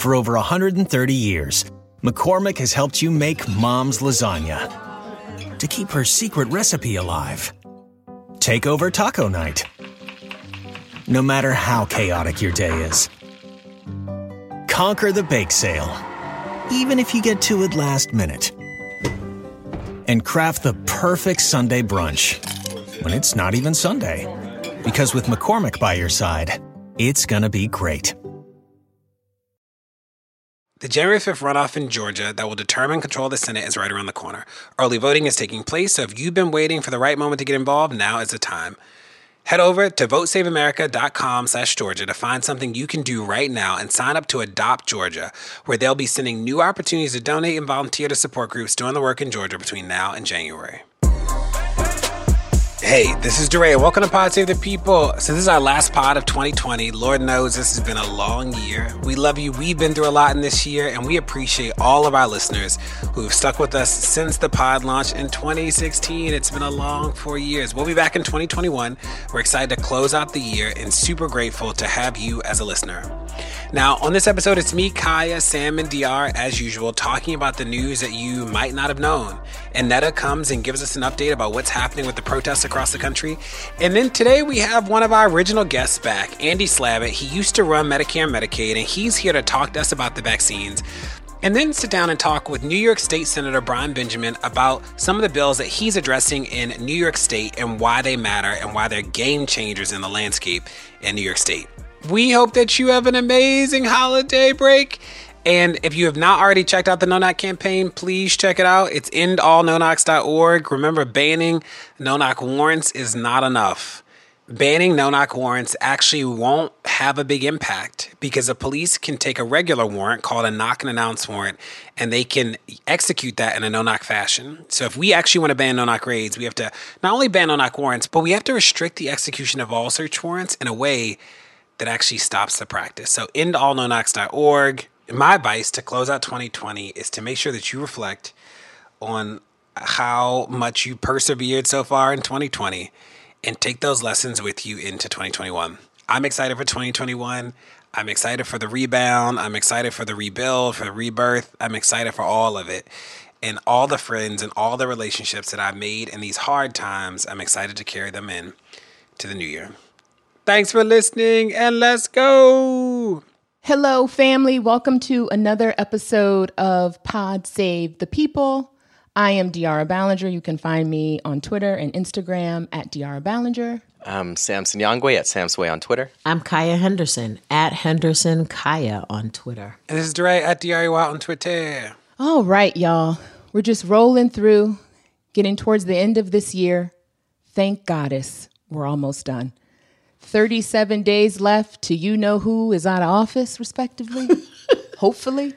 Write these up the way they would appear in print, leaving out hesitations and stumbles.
For over 130 years, McCormick has helped you make Mom's lasagna to keep her secret recipe alive. Take over taco night, no matter how chaotic your day is. Conquer the bake sale, even if you get to it last minute. And craft the perfect Sunday brunch when it's not even Sunday. Because with McCormick by your side, it's gonna be great. The January 5th runoff in Georgia that will determine control of the Senate is right around the corner. Early voting is taking place, so if you've been waiting for the right moment to get involved, now is the time. Head over to votesaveamerica.com/Georgia to find something you can do right now and sign up to Adopt Georgia, where they'll be sending new opportunities to donate and volunteer to support groups doing the work in Georgia between now and January. Hey, this is DeRay, and welcome to Pod Save the People. So this is our last pod of 2020. Lord knows this has been a long year. We love you. We've been through a lot in this year, and we appreciate all of our listeners who have stuck with us since the pod launched in 2016. It's been a long 4 years. We'll be back in 2021. We're excited to close out the year and super grateful to have you as a listener. Now, on this episode, it's me, Kaya, Sam, and DR, as usual, talking about the news that you might not have known. And Netta comes and gives us an update about what's happening with the protests across the country. And then today we have one of our original guests back, Andy Slavitt. He used to run Medicare and Medicaid, and he's here to talk to us about the vaccines. And then sit down and talk with New York State Senator Brian Benjamin about some of the bills that he's addressing in New York State and why they matter and why they're game changers in the landscape in New York State. We hope that you have an amazing holiday break. And if you have not already checked out the No Knock campaign, please check it out. It's endallnoknocks.org. Remember, banning no-knock warrants is not enough. Banning no-knock warrants actually won't have a big impact because the police can take a regular warrant called a knock and announce warrant, and they can execute that in a no-knock fashion. So if we actually want to ban no-knock raids, we have to not only ban no-knock warrants, but we have to restrict the execution of all search warrants in a way that actually stops the practice. So endallnoknocks.org. My advice to close out 2020 is to make sure that you reflect on how much you persevered so far in 2020 and take those lessons with you into 2021. I'm excited for 2021. I'm excited for the rebound. I'm excited for the rebuild, for the rebirth. I'm excited for all of it. And all the friends and all the relationships that I've made in these hard times, I'm excited to carry them in to the new year. Thanks for listening, and let's go. Hello, family. Welcome to another episode of Pod Save the People. I am De'Ara Ballinger. You can find me on Twitter and Instagram at De'Ara Ballinger. I'm Samson Yangwe at Samsway on Twitter. I'm Kaya Henderson at Henderson Kaya on Twitter. And this is DeRay at DREY on Twitter. All right, y'all. We're just rolling through, getting towards the end of this year. Thank Goddess, we're almost done. 37 days left to you-know-who is out of office, respectively, hopefully.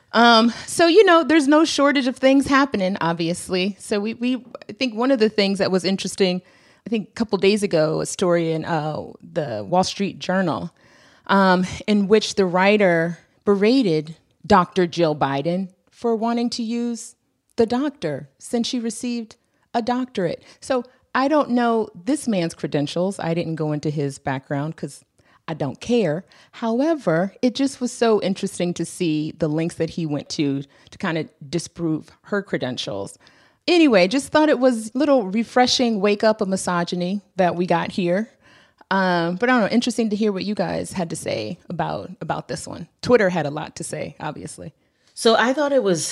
So, there's no shortage of things happening, obviously. So I think one of the things that was interesting, I think a couple days ago, a story in the Wall Street Journal, in which the writer berated Dr. Jill Biden for wanting to use the doctor since she received a doctorate. So I don't know this man's credentials. I didn't go into his background because I don't care. However, it just was so interesting to see the lengths that he went to kind of disprove her credentials. Anyway, just thought it was a little refreshing wake up of misogyny that we got here. But I don't know, interesting to hear what you guys had to say about this one. Twitter had a lot to say, obviously. So I thought it was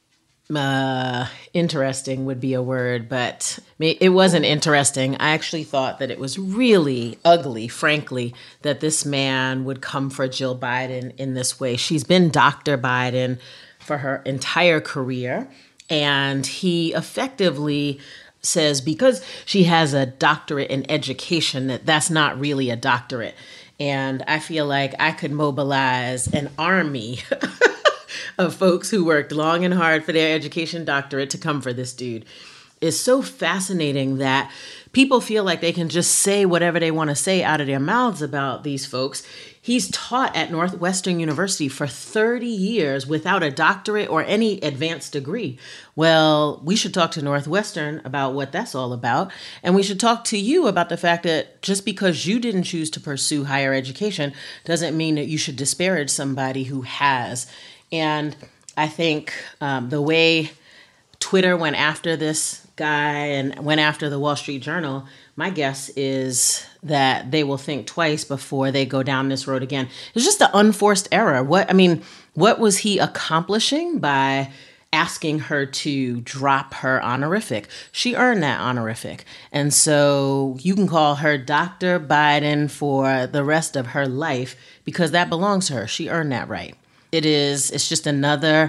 interesting would be a word, but it wasn't interesting. I actually thought that it was really ugly, frankly, that this man would come for Jill Biden in this way. She's been Dr. Biden for her entire career, and he effectively says because she has a doctorate in education, that's not really a doctorate. And I feel like I could mobilize an army of folks who worked long and hard for their education doctorate to come for this dude. It's so fascinating that people feel like they can just say whatever they want to say out of their mouths about these folks. He's taught at Northwestern University for 30 years without a doctorate or any advanced degree. Well, we should talk to Northwestern about what that's all about. And we should talk to you about the fact that just because you didn't choose to pursue higher education doesn't mean that you should disparage somebody who has. And I think the way Twitter went after this guy and went after the Wall Street Journal, my guess is that they will think twice before they go down this road again. It's just an unforced error. What was he accomplishing by asking her to drop her honorific? She earned that honorific. And so you can call her Dr. Biden for the rest of her life because that belongs to her. She earned that right. It's just another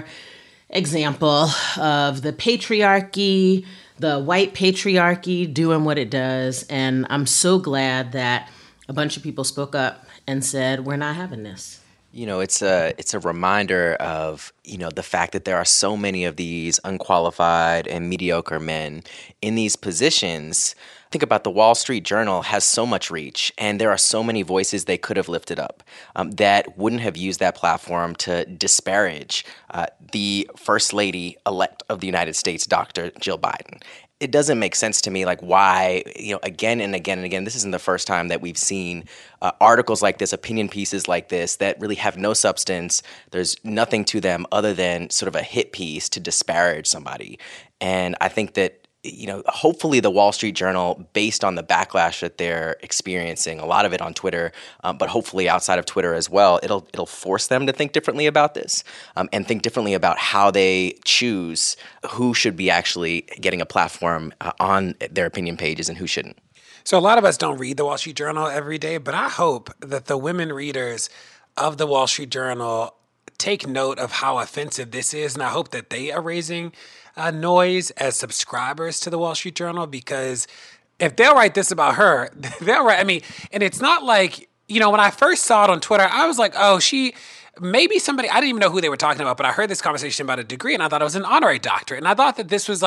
example of the patriarchy, the white patriarchy doing what it does. And I'm so glad that a bunch of people spoke up and said, we're not having this. It's a reminder of, the fact that there are so many of these unqualified and mediocre men in these positions. Think about the Wall Street Journal has so much reach, and there are so many voices they could have lifted up that wouldn't have used that platform to disparage the First Lady-elect of the United States, Dr. Jill Biden. It doesn't make sense to me, why, again and again and again, this isn't the first time that we've seen articles like this, opinion pieces like this that really have no substance. There's nothing to them other than sort of a hit piece to disparage somebody. And I think that, hopefully the Wall Street Journal, based on the backlash that they're experiencing, a lot of it on Twitter, but hopefully outside of Twitter as well, it'll force them to think differently about this and think differently about how they choose who should be actually getting a platform on their opinion pages and who shouldn't. So a lot of us don't read the Wall Street Journal every day, but I hope that the women readers of the Wall Street Journal take note of how offensive this is, and I hope that they are raising noise as subscribers to the Wall Street Journal, because if they'll write this about her, they'll write, and it's not like, when I first saw it on Twitter, I was like, oh, maybe somebody, I didn't even know who they were talking about, but I heard this conversation about a degree and I thought it was an honorary doctorate. And I thought that this was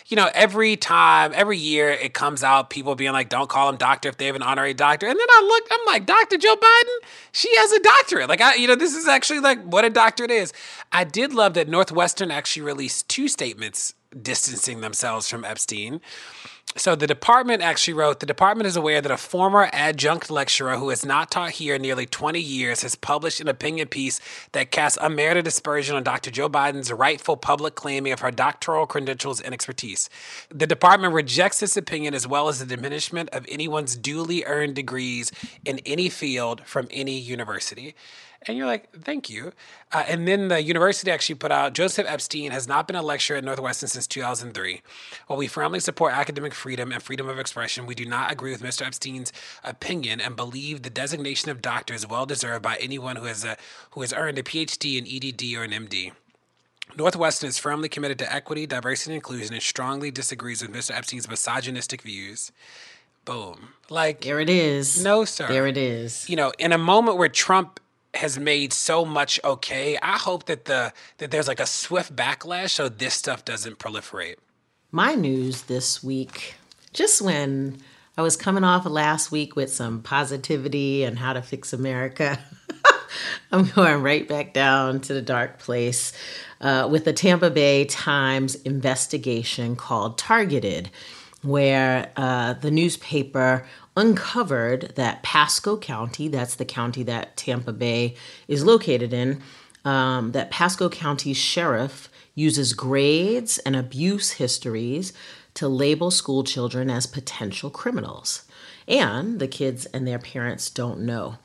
every year it comes out, people being like, don't call them doctor if they have an honorary doctorate. And then I'm like, Dr. Jill Biden, she has a doctorate. This is actually what a doctorate is. I did love that Northwestern actually released 2 statements distancing themselves from Epstein. So the department actually wrote, the department is aware that a former adjunct lecturer who has not taught here nearly 20 years has published an opinion piece that casts unmerited aspersion on Dr. Jill Biden's rightful public claiming of her doctoral credentials and expertise. The department rejects this opinion as well as the diminishment of anyone's duly earned degrees in any field from any university. And you're like, thank you. And then the university actually put out, Joseph Epstein has not been a lecturer at Northwestern since 2003. While we firmly support academic freedom and freedom of expression, we do not agree with Mr. Epstein's opinion and believe the designation of doctor is well deserved by anyone who has earned a PhD in EDD or an MD. Northwestern is firmly committed to equity, diversity, and inclusion and strongly disagrees with Mr. Epstein's misogynistic views. Boom. There it is. No, sir. There it is. In a moment where Trump has made so much okay, I hope that there's a swift backlash so this stuff doesn't proliferate. My news this week, just when I was coming off of last week with some positivity and how to fix America, I'm going right back down to the dark place with the Tampa Bay Times investigation called Targeted, where the newspaper uncovered that Pasco County, that's the county that Tampa Bay is located in, that Pasco County's sheriff uses grades and abuse histories to label school children as potential criminals. And the kids and their parents don't know.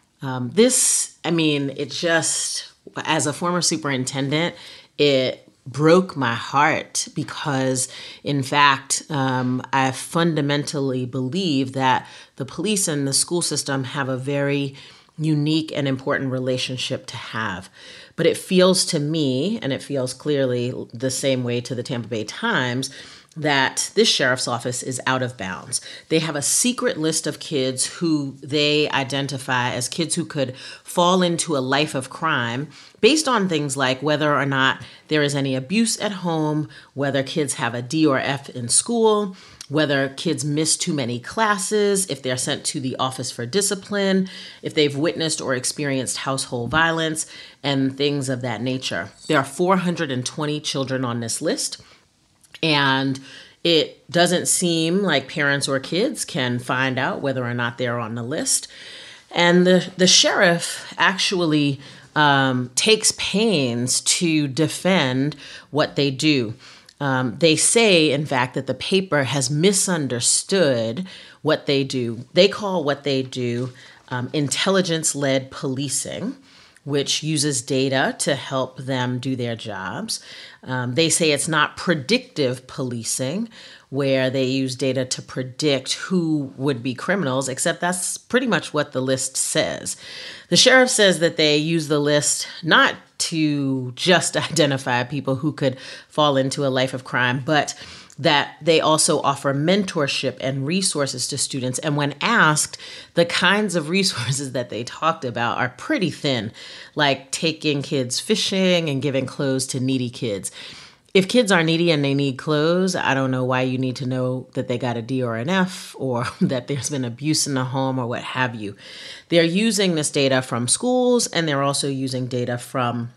It just, as a former superintendent, it broke my heart because, in fact, I fundamentally believe that the police and the school system have a very unique and important relationship to have. But it feels to me, and it feels clearly the same way to the Tampa Bay Times, that this sheriff's office is out of bounds. They have a secret list of kids who they identify as kids who could fall into a life of crime based on things like whether or not there is any abuse at home, whether kids have a D or F in school, whether kids miss too many classes, if they're sent to the office for discipline, if they've witnessed or experienced household violence, and things of that nature. There are 420 children on this list, and it doesn't seem like parents or kids can find out whether or not they're on the list. And the sheriff actually takes pains to defend what they do. They say, in fact, that the paper has misunderstood what they do. They call what they do intelligence-led policing, which uses data to help them do their jobs. They say it's not predictive policing, where they use data to predict who would be criminals, except that's pretty much what the list says. The sheriff says that they use the list not to just identify people who could fall into a life of crime, but that they also offer mentorship and resources to students. And when asked, the kinds of resources that they talked about are pretty thin, like taking kids fishing and giving clothes to needy kids. If kids are needy and they need clothes, I don't know why you need to know that they got a D or an F or that there's been abuse in the home or what have you. They're using this data from schools, and they're also using data from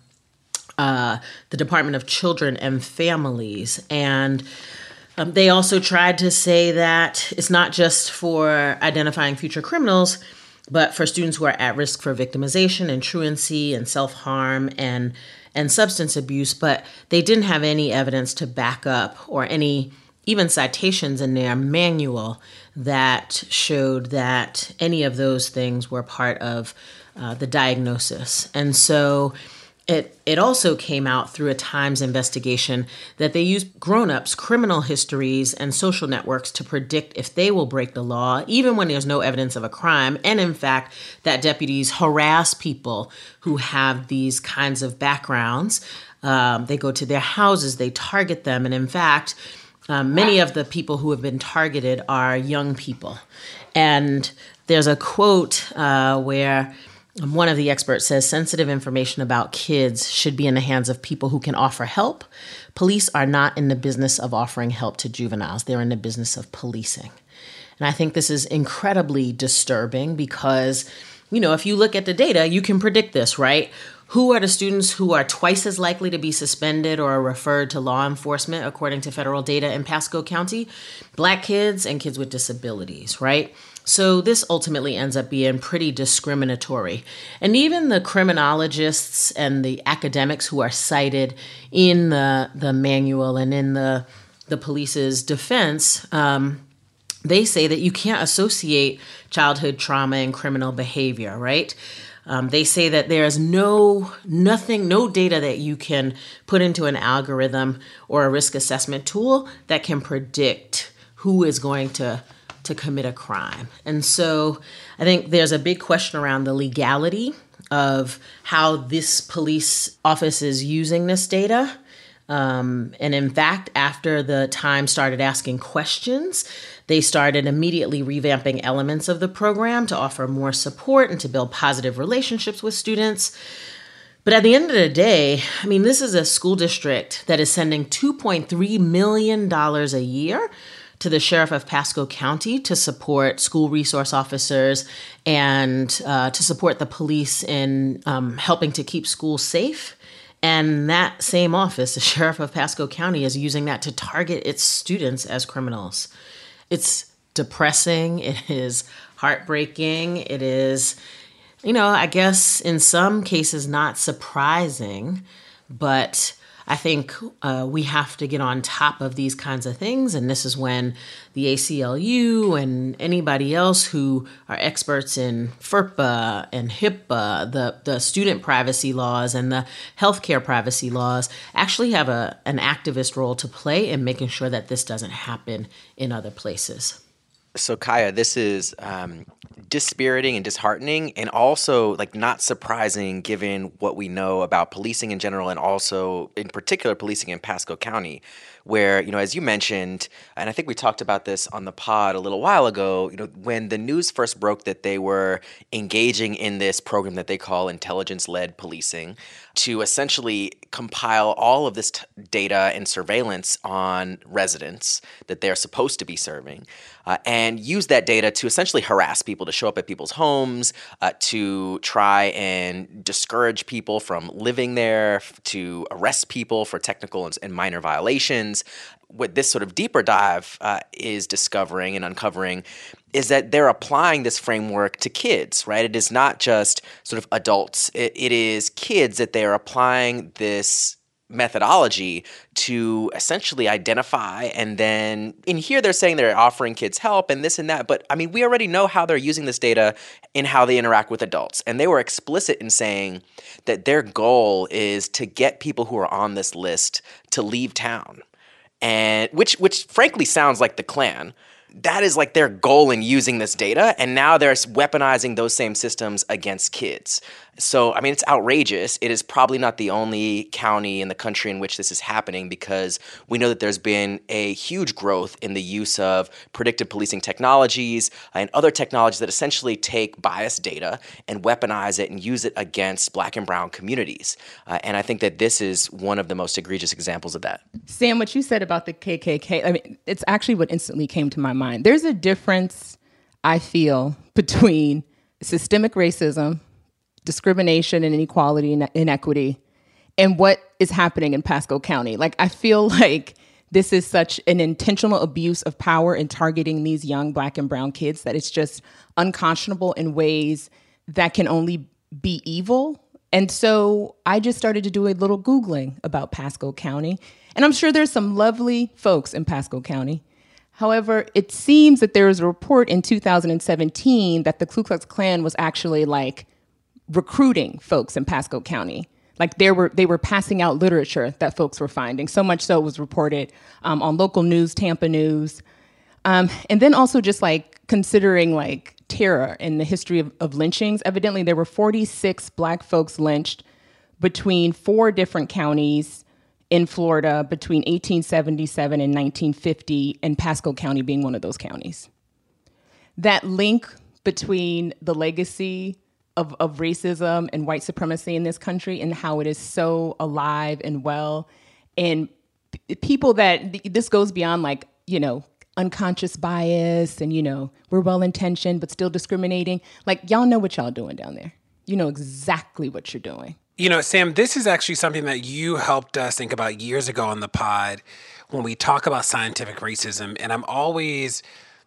the Department of Children and Families. And they also tried to say that it's not just for identifying future criminals, but for students who are at risk for victimization and truancy and self-harm and substance abuse, but they didn't have any evidence to back up or any even citations in their manual that showed that any of those things were part of the diagnosis. And so it also came out through a Times investigation that they use grown-ups' criminal histories and social networks to predict if they will break the law, even when there's no evidence of a crime. And in fact, that deputies harass people who have these kinds of backgrounds. They go to their houses, they target them. And in fact, many of the people who have been targeted are young people. And there's a quote where one of the experts says, sensitive information about kids should be in the hands of people who can offer help. Police are not in the business of offering help to juveniles. They're in the business of policing. And I think this is incredibly disturbing because, you know, if you look at the data, you can predict this, right? Who are the students who are twice as likely to be suspended or referred to law enforcement, according to federal data in Pasco County? Black kids and kids with disabilities, right? So this ultimately ends up being pretty discriminatory. And even the criminologists and the academics who are cited in the manual and in the police's defense, they say that you can't associate childhood trauma and criminal behavior, right? They say that there's no data that you can put into an algorithm or a risk assessment tool that can predict who is going to commit a crime. And so I think there's a big question around the legality of how this police office is using this data. And in fact, after the Times started asking questions, they started immediately revamping elements of the program to offer more support and to build positive relationships with students. But at the end of the day, I mean, this is a school district that is sending $2.3 million a year to the sheriff of Pasco County to support school resource officers and to support the police in helping to keep schools safe. And that same office, the sheriff of Pasco County, is using that to target its students as criminals. It's depressing. It is heartbreaking. It is, you know, I guess in some cases not surprising, but I think we have to get on top of these kinds of things. And this is when the ACLU and anybody else who are experts in FERPA and HIPAA, the student privacy laws and the healthcare privacy laws, actually have an activist role to play in making sure that this doesn't happen in other places. So Kaya, this is dispiriting and disheartening, and also like not surprising given what we know about policing in general, and also in particular policing in Pasco County, where, as you mentioned, and I think we talked about this on the pod a little while ago, when the news first broke that they were engaging in this program that they call intelligence-led policing to essentially compile all of this data and surveillance on residents that they're supposed to be serving, and use that data to essentially harass people, to show up at people's homes, to try and discourage people from living there, to arrest people for technical and minor violations. What this sort of deeper dive is discovering and uncovering is that they're applying this framework to kids, right? It is not just sort of adults. It is kids that they are applying this methodology to essentially identify. And then in here, they're saying they're offering kids help and this and that. But I mean, we already know how they're using this data in how they interact with adults. And they were explicit in saying that their goal is to get people who are on this list to leave town. And which frankly sounds like the Klan. That is like their goal in using this data, and now they're weaponizing those same systems against kids. So, I mean, it's outrageous. It is probably not the only county in the country in which this is happening, because we know that there's been a huge growth in the use of predictive policing technologies and other technologies that essentially take biased data and weaponize it and use it against Black and brown communities. And I think that this is one of the most egregious examples of that. Sam, what you said about the KKK, I mean, it's actually what instantly came to my mind. There's a difference, I feel, between systemic racism, discrimination and inequality and inequity, and what is happening in Pasco County. Like, I feel like this is such an intentional abuse of power in targeting these young Black and brown kids that it's just unconscionable in ways that can only be evil. And so I just started to do a little Googling about Pasco County, and I'm sure there's some lovely folks in Pasco County. However, it seems that there was a report in 2017 that the Ku Klux Klan was actually like recruiting folks in Pasco County. Like they were passing out literature that folks were finding. So much so it was reported on local news, Tampa News. And then also just like considering like terror in the history of lynchings. Evidently, there were 46 Black folks lynched between 4 different counties in Florida between 1877 and 1950, and Pasco County being one of those counties. That link between the legacy of racism and white supremacy in this country and how it is so alive and well, and people that this goes beyond like, unconscious bias and, we're well-intentioned but still discriminating. Like, y'all know what y'all doing down there. You know exactly what you're doing. Sam, this is actually something that you helped us think about years ago on the pod when we talk about scientific racism. And I'm always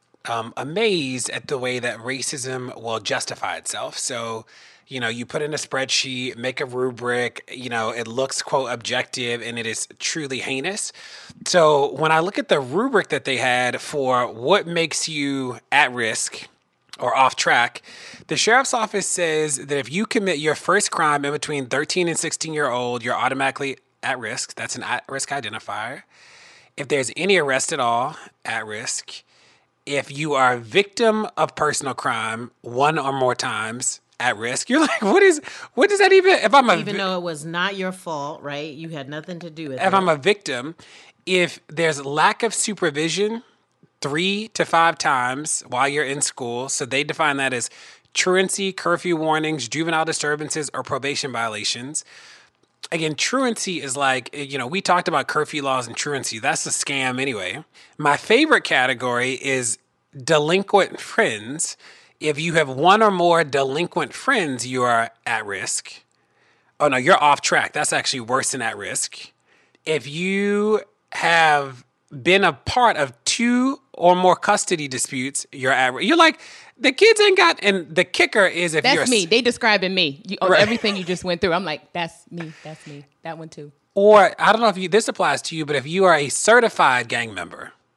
amazed at the way that racism will justify itself. So, you put in a spreadsheet, make a rubric, it looks, quote, objective, and it is truly heinous. So when I look at the rubric that they had for what makes you at risk or off track, the sheriff's office says that if you commit your first crime in between 13 and 16-year-old, you're automatically at risk. That's an at-risk identifier. If there's any arrest at all, at risk. If you are a victim of personal crime 1 or more times, at risk. You're like, what does that even, even though it was not your fault, right? You had nothing to do with it. If I'm a victim, if there's lack of supervision 3 to 5 times while you're in school, so they define that as truancy, curfew warnings, juvenile disturbances, or probation violations. Again, truancy is like, we talked about curfew laws and truancy. That's a scam anyway. My favorite category is delinquent friends. If you have 1 or more delinquent friends, you are at risk. Oh, no, you're off track. That's actually worse than at risk. If you have been a part of 2 or more custody disputes, you're at risk. You're like, the kids ain't got, and the kicker is if that's me. They describing me. Right. Everything you just went through. I'm like, that's me. That's me. That one too. Or I don't know if this applies to you, but if you are a certified gang member,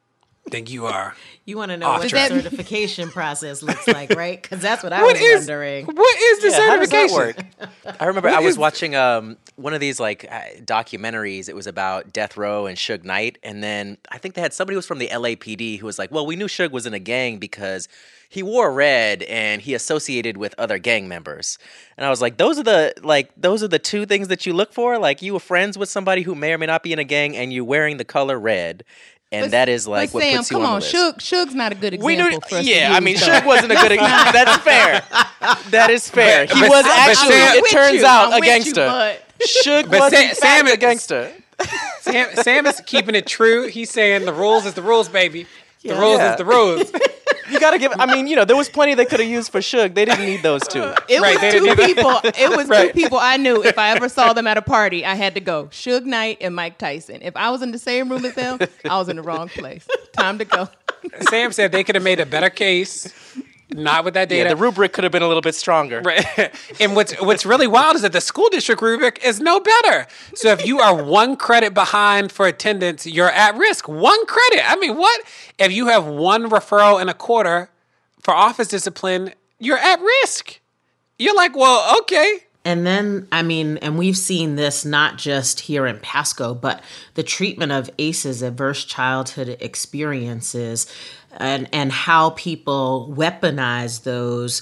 Think you are. You want to know what the certification process looks like, right? Because that's what I was wondering. What is the certification? How does that work? I remember I was watching one of these documentaries. It was about Death Row and Suge Knight. And then I think they had somebody who was from the LAPD who was like, well, we knew Suge was in a gang because he wore red and he associated with other gang members. And I was like, those are the two things that you look for? Like, you were friends with somebody who may or may not be in a gang and you're wearing the color red. And that is like what Sam, puts you on the list. Suge's not a good example for us to use, I mean, Suge wasn't a good example. That's fair. That is fair. He was actually, it turns out, a gangster. Suge was a gangster. Sam is keeping it true. He's saying the rules is the rules, baby. The rules is the rules. You gotta give. I mean, there was plenty they could have used for Suge. They didn't need those two. It was two people. It was two people I knew. If I ever saw them at a party, I had to go. Suge Knight and Mike Tyson. If I was in the same room as them, I was in the wrong place. Time to go. Sam said they could have made a better case. Not with that data. Yeah, the rubric could have been a little bit stronger. Right. And what's really wild is that the school district rubric is no better. So if you are 1 credit behind for attendance, you're at risk. 1 credit. I mean, what? If you have 1 referral in a quarter for office discipline, you're at risk. You're like, well, okay. And then, and we've seen this not just here in Pasco, but the treatment of ACEs, adverse childhood experiences, and how people weaponize those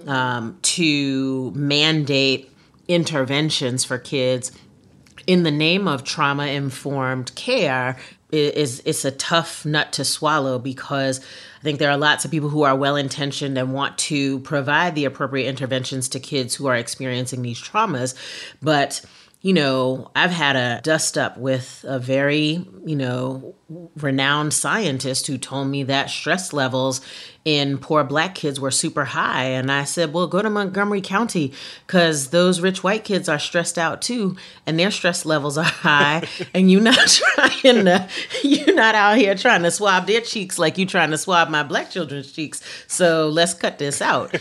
to mandate interventions for kids in the name of trauma-informed care. It's a tough nut to swallow, because I think there are lots of people who are well-intentioned and want to provide the appropriate interventions to kids who are experiencing these traumas. But, I've had a dust up with a very, renowned scientist who told me that stress levels in poor Black kids were super high. And I said, well, go to Montgomery County, because those rich white kids are stressed out too, and their stress levels are high. And you're not out here trying to swab their cheeks like you're trying to swab my Black children's cheeks. So let's cut this out.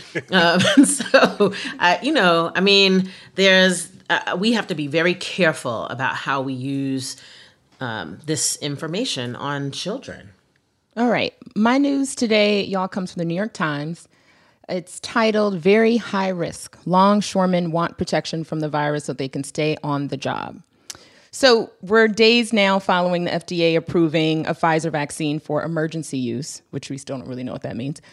We have to be very careful about how we use this information on children. All right. My news today, y'all, comes from the New York Times. It's titled, Very High Risk. Longshoremen Want Protection from the Virus so they can stay on the job. So we're days now following the FDA approving a Pfizer vaccine for emergency use, which we still don't really know what that means.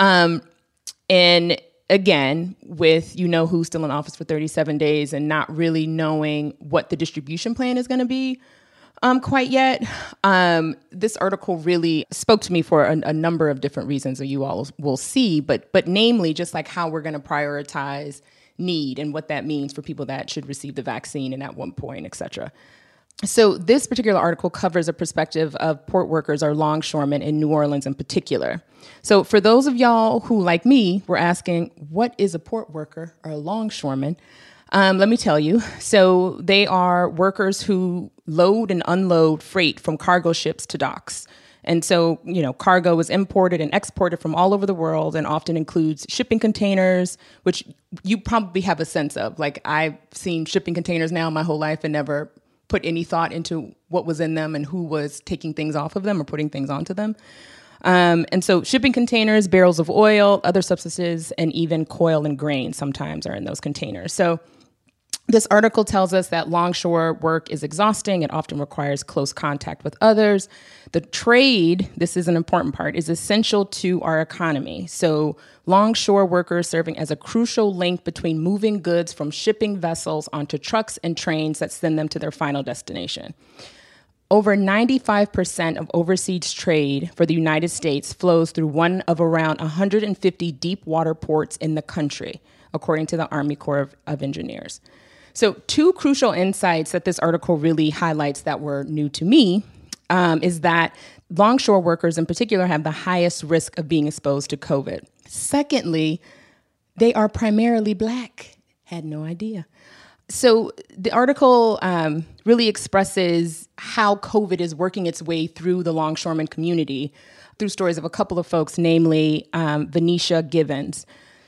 And again, with who's still in office for 37 days and not really knowing what the distribution plan is going to be quite yet. This article really spoke to me for a number of different reasons that you all will see, but namely just like how we're going to prioritize need and what that means for people that should receive the vaccine and at what point, et cetera. So this particular article covers a perspective of port workers or longshoremen in New Orleans in particular. So for those of y'all who, like me, were asking, what is a port worker or a longshoreman? Let me tell you. So they are workers who load and unload freight from cargo ships to docks. And so, cargo is imported and exported from all over the world and often includes shipping containers, which you probably have a sense of. Like, I've seen shipping containers now my whole life and never put any thought into what was in them and who was taking things off of them or putting things onto them. And so shipping containers, barrels of oil, other substances, and even coal and grain sometimes are in those containers. So this article tells us that longshore work is exhausting. It often requires close contact with others. The trade, this is an important part, is essential to our economy. So longshore workers serving as a crucial link between moving goods from shipping vessels onto trucks and trains that send them to their final destination. Over 95% of overseas trade for the United States flows through one of around 150 deep water ports in the country, according to the Army Corps of Engineers. So 2 crucial insights that this article really highlights that were new to me is that longshore workers in particular have the highest risk of being exposed to COVID. Secondly, they are primarily Black. Had no idea. So the article really expresses how COVID is working its way through the longshoreman community through stories of a couple of folks, namely Venetia Givens.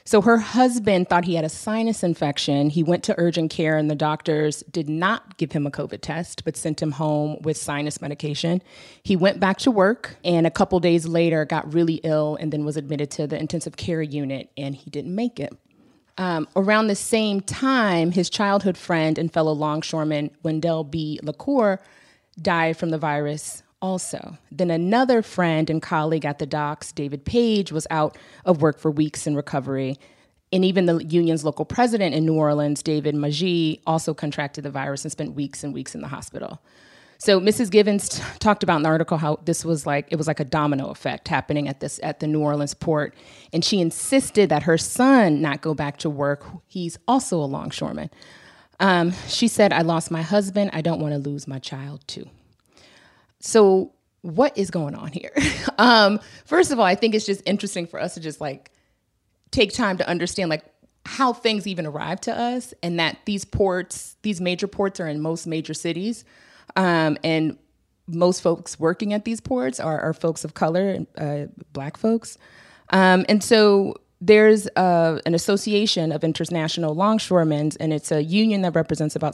So her husband thought he had a sinus infection. He went to urgent care and the doctors did not give him a COVID test, but sent him home with sinus medication. He went back to work and a couple days later got really ill and then was admitted to the intensive care unit, and he didn't make it. Around the same time, his childhood friend and fellow longshoreman, Wendell B. LaCour, died from the virus also. Then another friend and colleague at the docks, David Page, was out of work for weeks in recovery. And even the union's local president in New Orleans, David Magee, also contracted the virus and spent weeks and weeks in the hospital. So Mrs. Givens talked about in the article how it was like a domino effect happening at the New Orleans port. And she insisted that her son not go back to work. He's also a longshoreman. She said, "I lost my husband. I don't want to lose my child too." So what is going on here? First of all, I think it's just interesting for us to just like take time to understand like how things even arrive to us, and that these major ports are in most major cities. And most folks working at these ports are folks of color, Black folks. And so there's an association of international longshoremen, and it's a union that represents about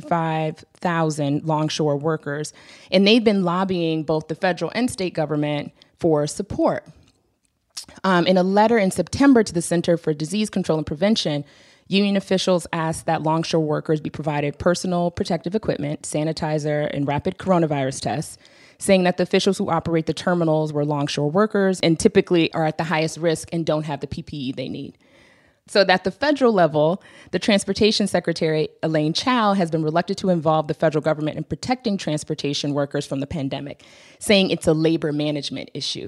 65,000 longshore workers. And they've been lobbying both the federal and state government for support. In a letter in September to the Center for Disease Control and Prevention, union officials asked that longshore workers be provided personal protective equipment, sanitizer, and rapid coronavirus tests, saying that the officials who operate the terminals were longshore workers and typically are at the highest risk and don't have the PPE they need. So at the federal level, the Transportation Secretary, Elaine Chao, has been reluctant to involve the federal government in protecting transportation workers from the pandemic, saying it's a labor management issue.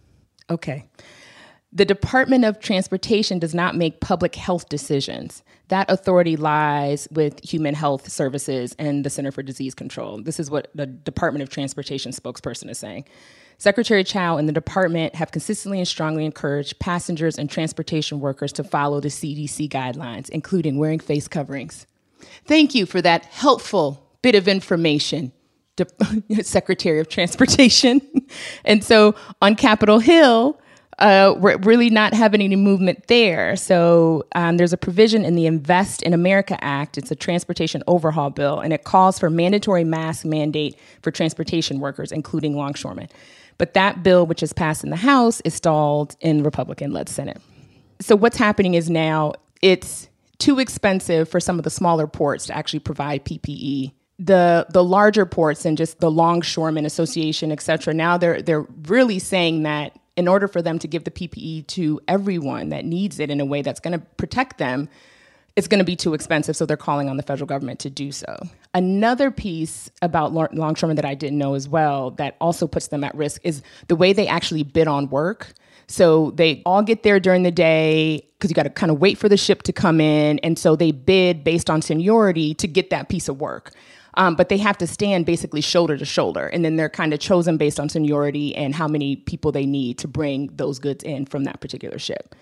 Okay. The Department of Transportation does not make public health decisions. That authority lies with Human Health Services and the Center for Disease Control. This is what the Department of Transportation spokesperson is saying. Secretary Chao and the department have consistently and strongly encouraged passengers and transportation workers to follow the CDC guidelines, including wearing face coverings. Thank you for that helpful bit of information, Secretary of Transportation. And so on Capitol Hill, we're really not having any movement there. So there's a provision in the Invest in America Act. It's a transportation overhaul bill, and it calls for mandatory mask mandate for transportation workers, including longshoremen. But that bill, which is passed in the House, is stalled in the Republican-led Senate. So what's happening is now it's too expensive for some of the smaller ports to actually provide PPE. The larger ports and just the Longshoremen Association, et cetera, now they're really saying that in order for them to give the PPE to everyone that needs it in a way that's going to protect them, it's going to be too expensive. So they're calling on the federal government to do so. Another piece about longshoremen that I didn't know as well that also puts them at risk is the way they actually bid on work. So they all get there during the day because you got to kind of wait for the ship to come in. And so they bid based on seniority to get that piece of work. But they have to stand basically shoulder to shoulder. And then they're kind of chosen based on seniority and how many people they need to bring those goods in from that particular ship.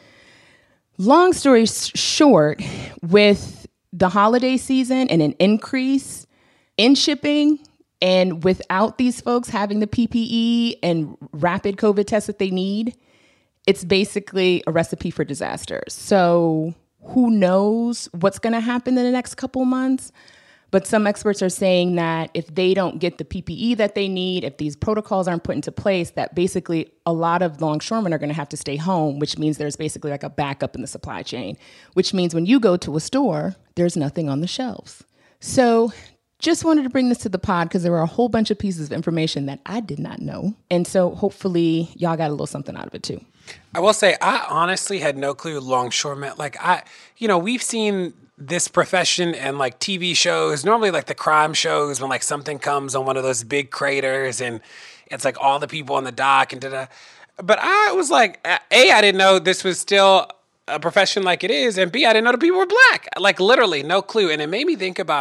Long story short, with the holiday season and an increase in shipping, and without these folks having the PPE and rapid COVID tests that they need, it's basically a recipe for disaster. So who knows what's going to happen in the next couple months? But some experts are saying that if they don't get the PPE that they need, if these protocols aren't put into place, that basically a lot of longshoremen are going to have to stay home, which means there's basically like a backup in the supply chain, which means when you go to a store, there's nothing on the shelves. So just wanted to bring this to the pod because there were a whole bunch of pieces of information that I did not know. And so hopefully y'all got a little something out of it too. I will say, I honestly had no clue longshoremen. Like we've seen this profession and like TV shows, normally like the crime shows when like something comes on one of those big craters and it's like all the people on the dock and da-da. But I was like, A, I didn't know this was still a profession like it is. And B, I didn't know the people were Black. Like literally no clue. And it made me think about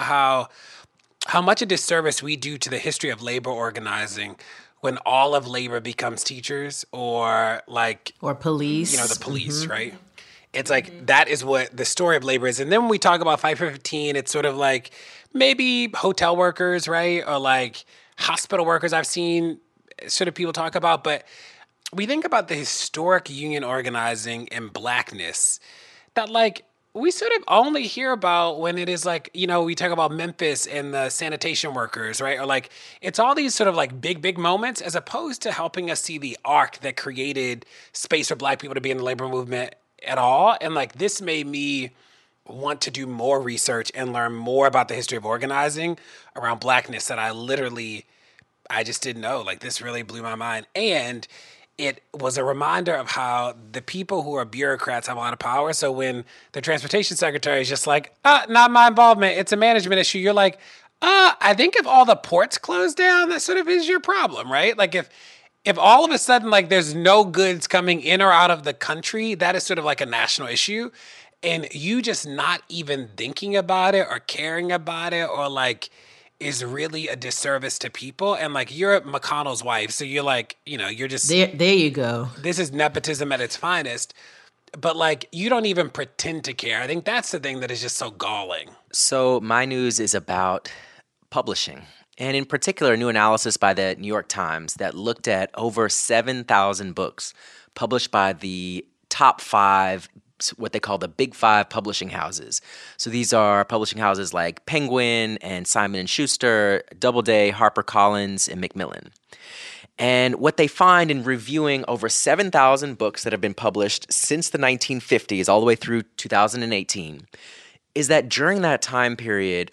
how much a disservice we do to the history of labor organizing when all of labor becomes teachers or police. The police, right? It's like that is what the story of labor is. And then when we talk about 5 for 15, it's sort of like maybe hotel workers, right? Or like hospital workers I've seen sort of people talk about. But we think about the historic union organizing and Blackness that like we sort of only hear about when it is like, we talk about Memphis and the sanitation workers, right? Or like it's all these sort of like big moments as opposed to helping us see the arc that created space for Black people to be in the labor movement at all. And like this made me want to do more research and learn more about the history of organizing around Blackness that I just didn't know. Like this really blew my mind. And it was a reminder of how the people who are bureaucrats have a lot of power. So when the transportation secretary is just like, not my involvement, it's a management issue, you're like, I think if all the ports close down, that sort of is your problem, right? Like if all of a sudden, like there's no goods coming in or out of the country, that is sort of like a national issue. And you just not even thinking about it or caring about it or like is really a disservice to people. And like you're McConnell's wife, so you're like, you're just there you go. This is nepotism at its finest. But like you don't even pretend to care. I think that's the thing that is just so galling. So my news is about publishing, and in particular a new analysis by the New York Times that looked at over 7,000 books published by the top 5, what they call the Big 5 publishing houses. So these are publishing houses like Penguin and Simon & Schuster, Doubleday, HarperCollins, and Macmillan. And what they find in reviewing over 7,000 books that have been published since the 1950s all the way through 2018 is that during that time period,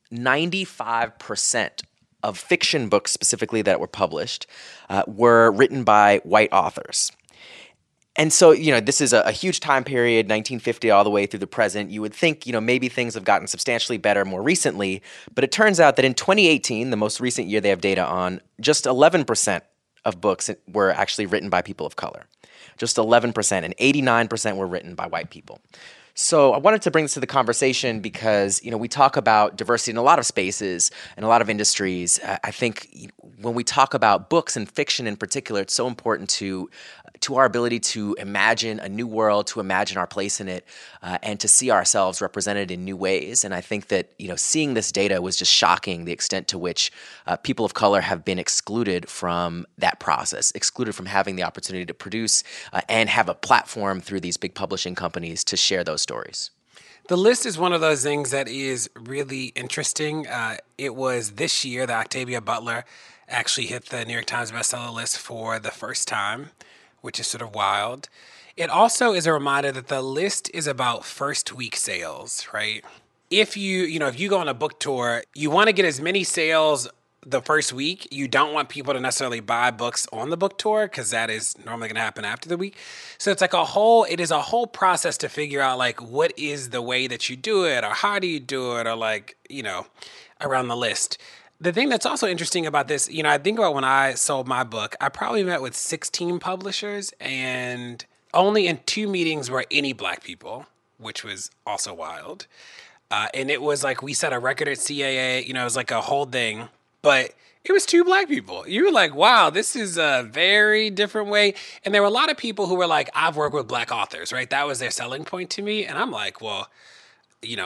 95% of fiction books specifically that were published were written by white authors. And so, this is a huge time period, 1950 all the way through the present. You would think, maybe things have gotten substantially better more recently. But it turns out that in 2018, the most recent year they have data on, just 11% of books were actually written by people of color. Just 11%, and 89% were written by white people. So I wanted to bring this to the conversation because, we talk about diversity in a lot of spaces and a lot of industries. I think when we talk about books and fiction in particular, it's so important to our ability to imagine a new world, to imagine our place in it, and to see ourselves represented in new ways. And I think that, seeing this data was just shocking, the extent to which people of color have been excluded from that process, excluded from having the opportunity to produce and have a platform through these big publishing companies to share those stories. The list is one of those things that is really interesting. It was this year that Octavia Butler actually hit the New York Times bestseller list for the first time, which is sort of wild. It also is a reminder that the list is about first week sales, right? If you go on a book tour, you want to get as many sales the first week. You don't want people to necessarily buy books on the book tour because that is normally going to happen after the week. So it's like it is a whole process to figure out like what is the way that you do it or how do you do it or like, around the list. The thing that's also interesting about this, I think about when I sold my book, I probably met with 16 publishers and only in 2 meetings were any Black people, which was also wild. And it was like we set a record at CAA, it was like a whole thing, but it was 2 Black people. You were like, wow, this is a very different way. And there were a lot of people who were like, I've worked with Black authors, right? That was their selling point to me. And I'm like, well, and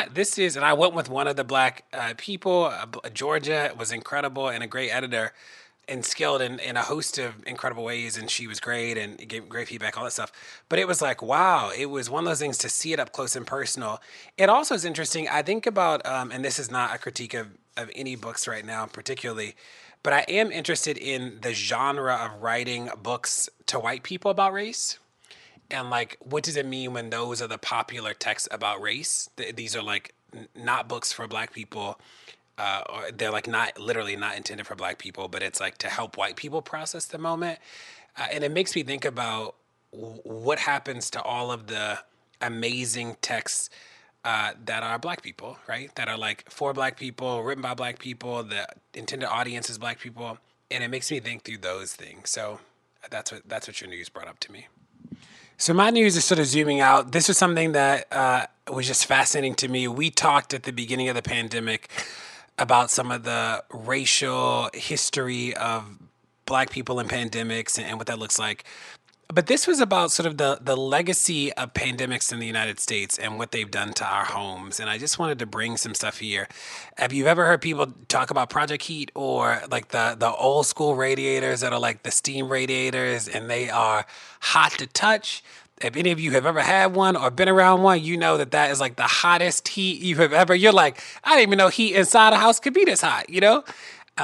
I went with one of the Black people. Georgia was incredible and a great editor and skilled in a host of incredible ways. And she was great and gave great feedback, all that stuff. But it was like, wow, it was one of those things to see it up close and personal. It also is interesting. I think about, and this is not a critique of any books right now particularly, but I am interested in the genre of writing books to white people about race. And like, what does it mean when those are the popular texts about race? These are like not books for Black people. Or they're like literally not intended for Black people, but it's like to help white people process the moment. And it makes me think about what happens to all of the amazing texts that are Black people, right? That are like for Black people, written by Black people, the intended audience is Black people. And it makes me think through those things. So that's what your news brought up to me. So my news is sort of zooming out. This was something that was just fascinating to me. We talked at the beginning of the pandemic about some of the racial history of Black people in pandemics and what that looks like. But this was about sort of the legacy of pandemics in the United States and what they've done to our homes. And I just wanted to bring some stuff here. Have you ever heard people talk about Project Heat or like the old school radiators that are like the steam radiators and they are hot to touch? If any of you have ever had one or been around one, you know that is like the hottest heat you have ever. You're like, I didn't even know heat inside a house could be this hot, you know?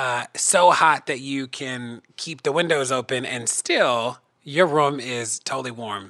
So hot that you can keep the windows open and still your room is totally warm.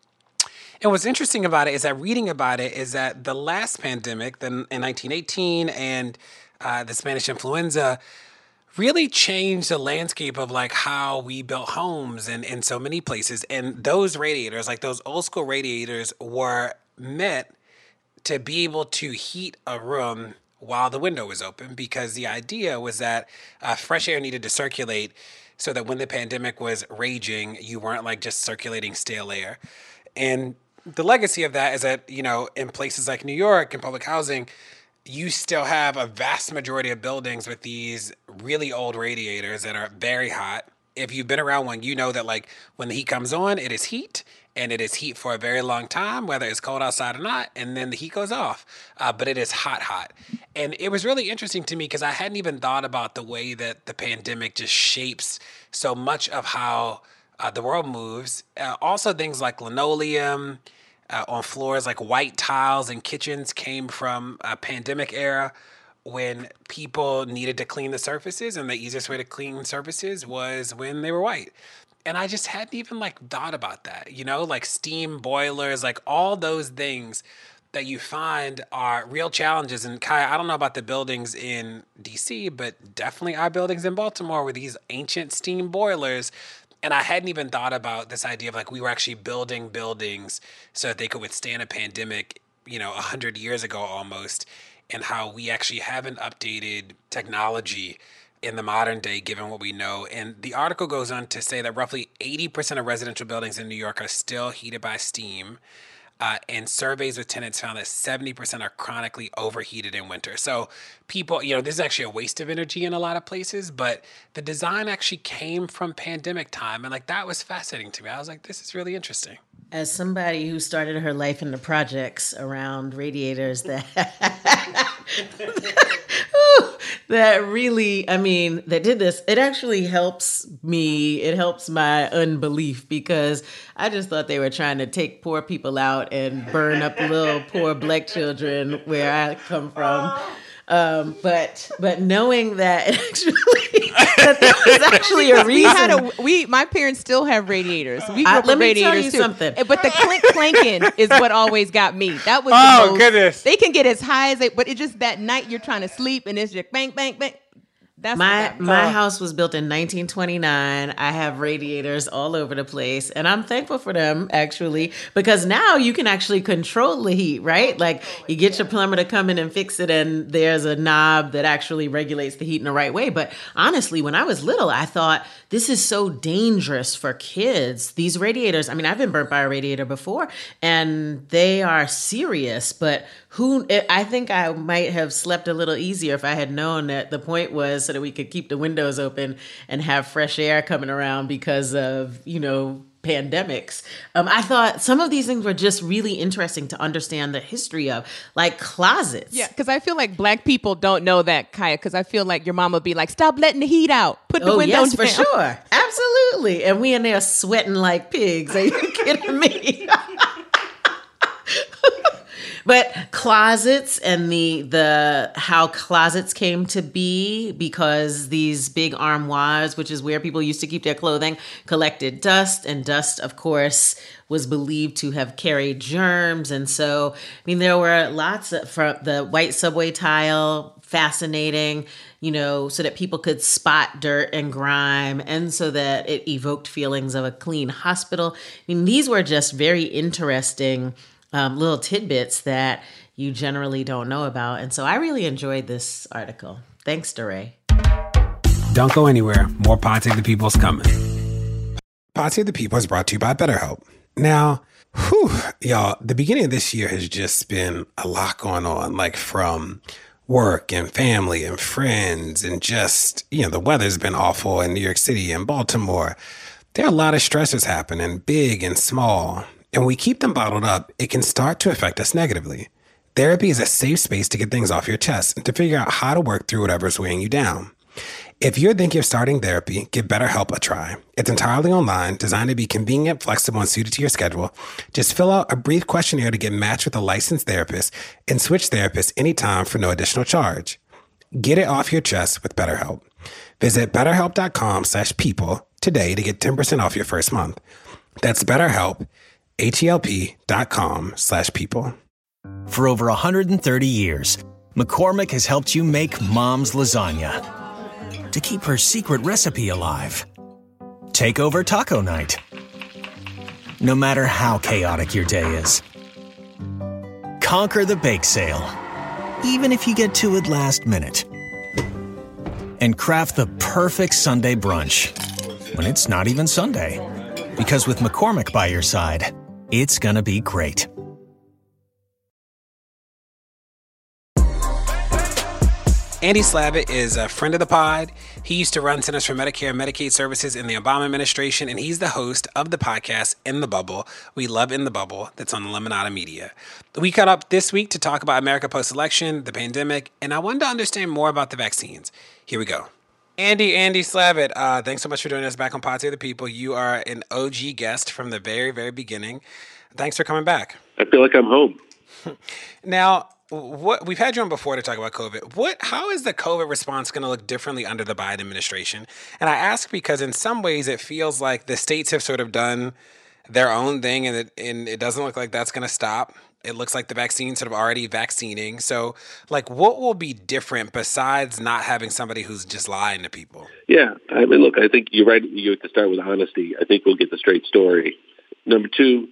And what's interesting about it is that reading about it is that the last pandemic in 1918 and the Spanish influenza really changed the landscape of like how we built homes in so many places. And those radiators, like those old school radiators, were meant to be able to heat a room while the window was open, because the idea was that fresh air needed to circulate so that when the pandemic was raging, you weren't like just circulating stale air. And the legacy of that is that, you know, in places like New York and public housing, you still have a vast majority of buildings with these really old radiators that are very hot. If you've been around one, you know that like when the heat comes on, it is heat, and it is heat for a very long time, whether it's cold outside or not, and then the heat goes off. But it is hot. And it was really interesting to me because I hadn't even thought about the way that the pandemic just shapes so much of how the world moves. Also things like linoleum, on floors, like white tiles in kitchens came from a pandemic era when people needed to clean the surfaces, and the easiest way to clean surfaces was when they were white. And I just hadn't even like thought about that, you know, like steam boilers, like all those things that you find are real challenges. And Kaya, I don't know about the buildings in DC, but definitely our buildings in Baltimore with these ancient steam boilers. And I hadn't even thought about this idea of like we were actually building buildings so that they could withstand a pandemic, you know, 100 years ago almost, and how we actually haven't updated technology in the modern day, given what we know. And the article goes on to say that roughly 80% of residential buildings in New York are still heated by steam. And surveys with tenants found that 70% are chronically overheated in winter. So people, you know, this is actually a waste of energy in a lot of places, but the design actually came from pandemic time. And like, that was fascinating to me. I was like, this is really interesting. As somebody who started her life in the projects around radiators that that really, I mean, that did this, it actually helps me. It helps my unbelief, because I just thought they were trying to take poor people out and burn up little poor Black children where I come from. But knowing that that there was actually a reason. My parents still have radiators. We grew up let with me radiators tell you too. something. But the clanking is what always got me. That was Oh, the most, goodness. They can get as high as but it's just that night you're trying to sleep and it's just bang, bang, bang. That's My house was built in 1929. I have radiators all over the place, and I'm thankful for them, actually, because now you can actually control the heat, right? Like, you get your plumber to come in and fix it, and there's a knob that actually regulates the heat in the right way. But honestly, when I was little, I thought, this is so dangerous for kids. These radiators, I mean, I've been burnt by a radiator before, and they are serious, but I think I might have slept a little easier if I had known that the point was so that we could keep the windows open and have fresh air coming around because of, you know, pandemics. I thought some of these things were just really interesting to understand the history of, like closets. Yeah, because I feel like Black people don't know that, Kaya, because I feel like your mom would be like, stop letting the heat out. Put the window down. For sure. Absolutely. And we in there sweating like pigs. Are you kidding me? But closets and the how closets came to be, because these big armoires, which is where people used to keep their clothing, collected dust, and dust, of course, was believed to have carried germs. And so, I mean, there were lots of, from the white subway tile, fascinating, you know, so that people could spot dirt and grime, and so that it evoked feelings of a clean hospital. I mean, these were just very interesting little tidbits that you generally don't know about. And so I really enjoyed this article. Thanks, DeRay. Don't go anywhere. More Pod Save the People's coming. Pod Save the People is brought to you by BetterHelp. Now, y'all, the beginning of this year has just been a lot going on, like from work and family and friends, and just, you know, the weather's been awful in New York City and Baltimore. There are a lot of stressors happening, big and small. And when we keep them bottled up, it can start to affect us negatively. Therapy is a safe space to get things off your chest and to figure out how to work through whatever's weighing you down. If you're thinking of starting therapy, give BetterHelp a try. It's entirely online, designed to be convenient, flexible, and suited to your schedule. Just fill out a brief questionnaire to get matched with a licensed therapist and switch therapists anytime for no additional charge. Get it off your chest with BetterHelp. Visit BetterHelp.com/people today to get 10% off your first month. That's BetterHelp, HELP.com/people. For over 130 years, McCormick has helped you make Mom's lasagna to keep her secret recipe alive. Take over taco night, no matter how chaotic your day is. Conquer the bake sale, even if you get to it last minute. And craft the perfect Sunday brunch when it's not even Sunday. Because with McCormick by your side, it's gonna be great. Andy Slavitt is a friend of the pod. He used to run Centers for Medicare and Medicaid Services in the Obama administration, and he's the host of the podcast In the Bubble. We love In the Bubble. That's on the Lemonada Media. We caught up this week to talk about America post-election, the pandemic, and I wanted to understand more about the vaccines. Here we go. Andy Slavitt, thanks so much for joining us back on Pod Save the People. You are an OG guest from the very, very beginning. Thanks for coming back. I feel like I'm home. Now, we've had you on before to talk about COVID. How is the COVID response going to look differently under the Biden administration? And I ask because in some ways it feels like the states have sort of done their own thing, and it doesn't look like that's going to stop. It looks like the vaccine's sort of already vaccinating. So, like, what will be different besides not having somebody who's just lying to people? Yeah, I mean, look, I think you're right. You have to start with honesty. I think we'll get the straight story. Number two,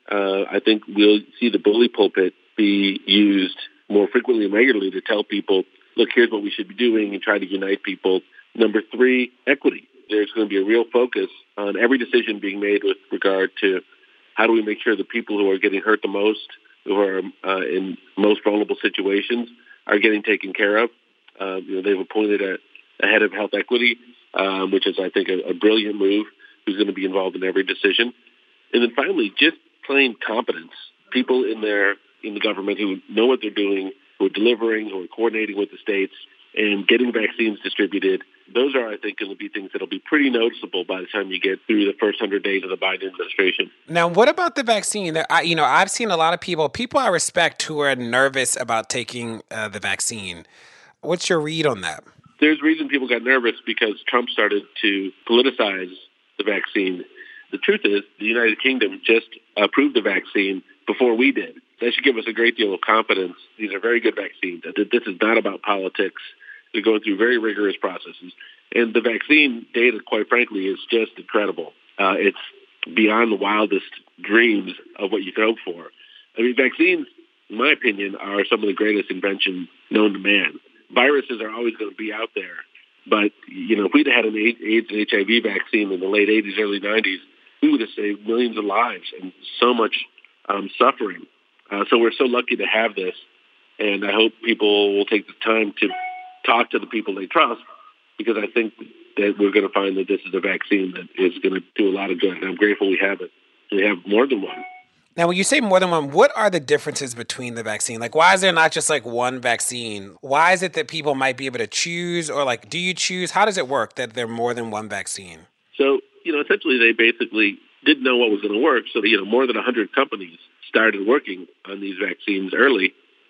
I think we'll see the bully pulpit be used more frequently and regularly to tell people, look, here's what we should be doing and try to unite people. Number three, equity. There's going to be a real focus on every decision being made with regard to how do we make sure the people who are getting hurt the most, who are in most vulnerable situations, are getting taken care of. They've appointed a head of health equity, which is, I think, a brilliant move, who's going to be involved in every decision. And then finally, just plain competence. People in the government who know what they're doing, who are delivering, who are coordinating with the states, and getting vaccines distributed. Those are, I think, going to be things that will be pretty noticeable by the time you get through the first 100 days of the Biden administration. Now, what about the vaccine? I've seen a lot of people I respect who are nervous about taking the vaccine. What's your read on that? There's a reason people got nervous because Trump started to politicize the vaccine. The truth is, the United Kingdom just approved the vaccine before we did. That should give us a great deal of confidence. These are very good vaccines. This is not about politics. They're going through very rigorous processes. And the vaccine data, quite frankly, is just incredible. It's beyond the wildest dreams of what you could hope for. I mean, vaccines, in my opinion, are some of the greatest inventions known to man. Viruses are always going to be out there. But, if we'd had an AIDS and HIV vaccine in the late 80s, early 90s, we would have saved millions of lives and so much suffering. So we're so lucky to have this, and I hope people will take the time to talk to the people they trust, because I think that we're going to find that this is a vaccine that is going to do a lot of good, and I'm grateful we have it. We have more than one. Now, when you say more than one, what are the differences between the vaccine? Like, why is there not just like one vaccine? Why is it that people might be able to choose, or like, do you choose? How does it work that there are more than one vaccine? So, essentially they basically didn't know what was going to work. So, more than 100 companies started working on these vaccines early.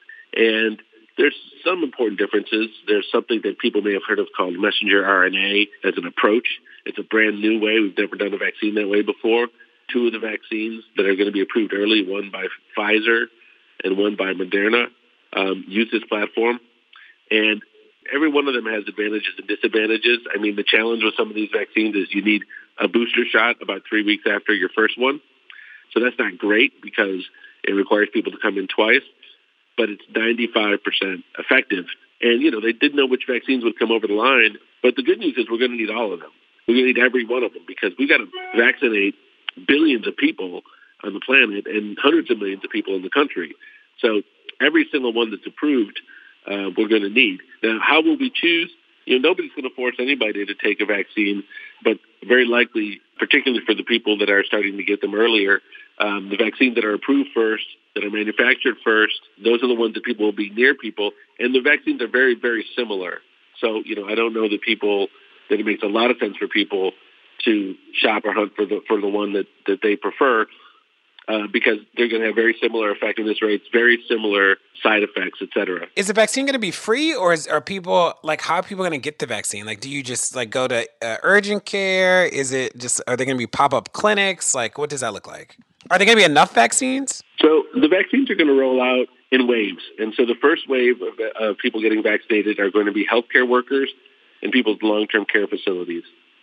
And there's some important differences. There's something that people may have heard of called messenger RNA as an approach. It's a brand new way. We've never done a vaccine that way before. Two of the vaccines that are going to be approved early, one by Pfizer and one by Moderna, use this platform. And every one of them has advantages and disadvantages. I mean, the challenge with some of these vaccines is you need a booster shot about 3 weeks after your first one. So that's not great because it requires people to come in twice, but it's 95% effective. And, they didn't know which vaccines would come over the line. But the good news is we're going to need all of them. We're going to need every one of them because we got to vaccinate billions of people on the planet and hundreds of millions of people in the country. So every single one that's approved, we're going to need. Now, how will we choose? Nobody's going to force anybody to take a vaccine, but very likely, particularly for the people that are starting to get them earlier, the vaccines that are approved first, that are manufactured first, those are the ones that people will be near people. And the vaccines are very, very similar. So, I don't know that it makes a lot of sense for people to shop or hunt for the one that they prefer, because they're going to have very similar effectiveness rates, very similar side effects, et cetera. Is the vaccine going to be free, or are people, how are people going to get the vaccine? Do you just go to urgent care? Are they going to be pop-up clinics? What does that look like? Are there going to be enough vaccines? So the vaccines are going to roll out in waves. And so the first wave of people getting vaccinated are going to be healthcare workers and people's long-term care facilities.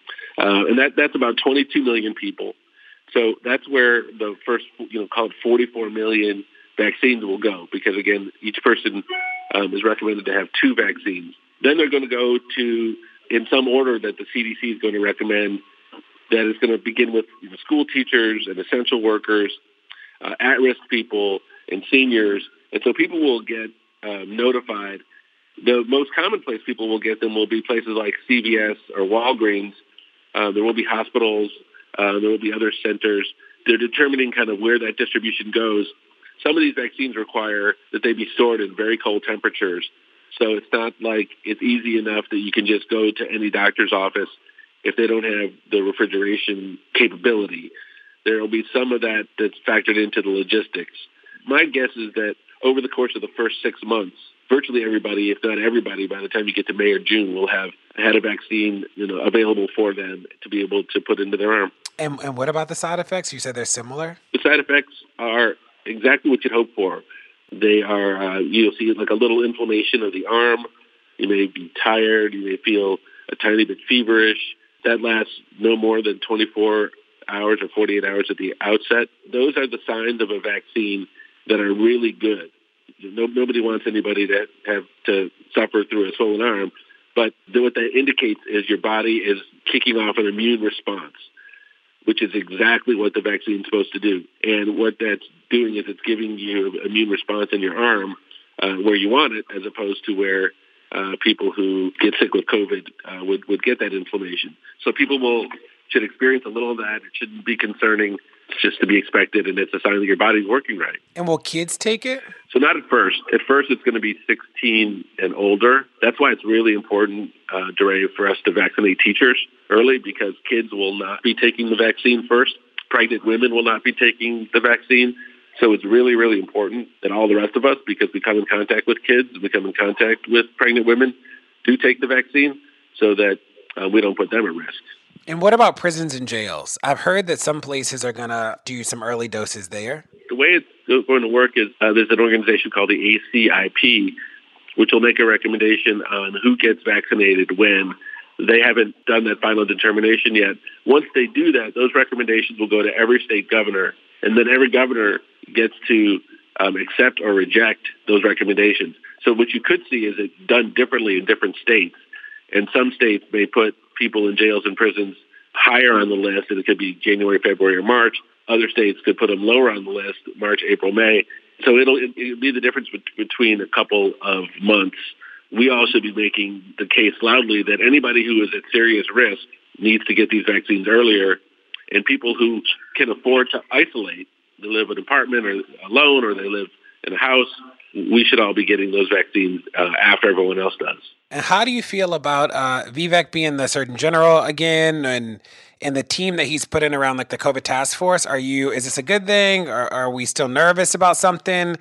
And that's about 22 million people. So that's where the first, call it 44 million vaccines will go, because, again, each person is recommended to have 2 vaccines. Then they're going to go to, in some order that the CDC is going to recommend, that is going to begin with school teachers and essential workers, at-risk people, and seniors. And so people will get notified. The most common place people will get them will be places like CVS or Walgreens. There will be hospitals. There will be other centers. They're determining kind of where that distribution goes. Some of these vaccines require that they be stored in very cold temperatures. So it's not like it's easy enough that you can just go to any doctor's office if they don't have the refrigeration capability. There will be some of that that's factored into the logistics. My guess is that over the course of the first 6 months, virtually everybody, if not everybody, by the time you get to May or June, will have had a vaccine available for them to be able to put into their arm. And what about the side effects? You said they're similar? The side effects are exactly what you'd hope for. They are, you'll see a little inflammation of the arm. You may be tired. You may feel a tiny bit feverish. That lasts no more than 24 hours or 48 hours at the outset. Those are the signs of a vaccine that are really good. Nobody wants anybody to have to suffer through a swollen arm, but what that indicates is your body is kicking off an immune response, which is exactly what the vaccine is supposed to do. And what that's doing is it's giving you an immune response in your arm where you want it, as opposed to where people who get sick with COVID would get that inflammation. So people should experience a little of that. It shouldn't be concerning. It's just to be expected, and it's a sign that your body's working right. And will kids take it? So not at first. At first, it's going to be 16 and older. That's why it's really important, DeRay, for us to vaccinate teachers early, because kids will not be taking the vaccine first. Pregnant women will not be taking the vaccine. So it's really, really important that all the rest of us, because we come in contact with kids, we come in contact with pregnant women, do take the vaccine so that we don't put them at risk. And what about prisons and jails? I've heard that some places are going to do some early doses there. The way it's going to work is there's an organization called the ACIP, which will make a recommendation on who gets vaccinated when. They haven't done that final determination yet. Once they do that, those recommendations will go to every state governor, and then every governor gets to accept or reject those recommendations. So what you could see is it done differently in different states. And some states may put people in jails and prisons higher on the list, and it could be January, February, or March. Other states could put them lower on the list, March, April, May. So it'll be the difference between a couple of months. We all should be making the case loudly that anybody who is at serious risk needs to get these vaccines earlier, and people who can afford to isolate, they live in an apartment or alone, or they live in a house, we should all be getting those vaccines after everyone else does. And how do you feel about Vivek being the Surgeon General again, and the team that he's put in around the COVID task force? Is this a good thing, or are we still nervous about something?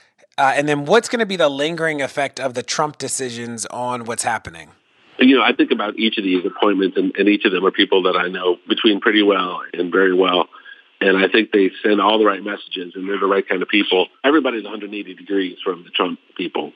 And then what's going to be the lingering effect of the Trump decisions on what's happening? I think about each of these appointments, and each of them are people that I know between pretty well and very well. And I think they send all the right messages, and they're the right kind of people. Everybody's 180 degrees from the Trump people.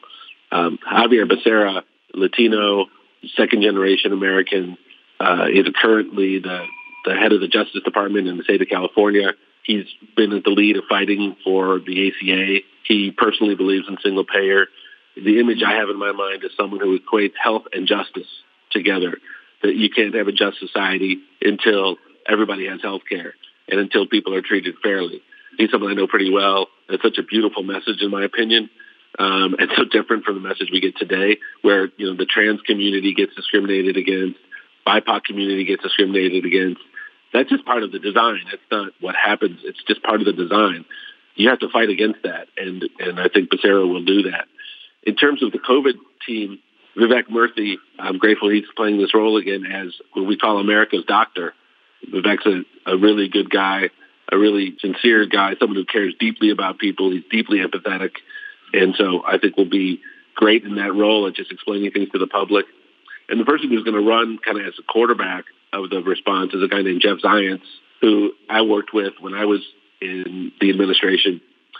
Javier Becerra, Latino, second-generation American, is currently the head of the Justice Department in the state of California. He's been at the lead of fighting for the ACA. He personally believes in single payer. The image I have in my mind is someone who equates health and justice together, that you can't have a just society until everybody has health care and until people are treated fairly. He's someone I know pretty well. It's such a beautiful message, in my opinion. It's so different from the message we get today, where the trans community gets discriminated against, BIPOC community gets discriminated against. That's just part of the design. That's not what happens. It's just part of the design. You have to fight against that, and I think Becerra will do that. In terms of the COVID team, Vivek Murthy, I'm grateful he's playing this role again as what we call America's doctor. Vivek's a really good guy, a really sincere guy, someone who cares deeply about people. He's deeply empathetic. And so I think will be great in that role of just explaining things to the public. And the person who's going to run kind of as a quarterback of the response is a guy named Jeff Zients, who I worked with when I was in the administration.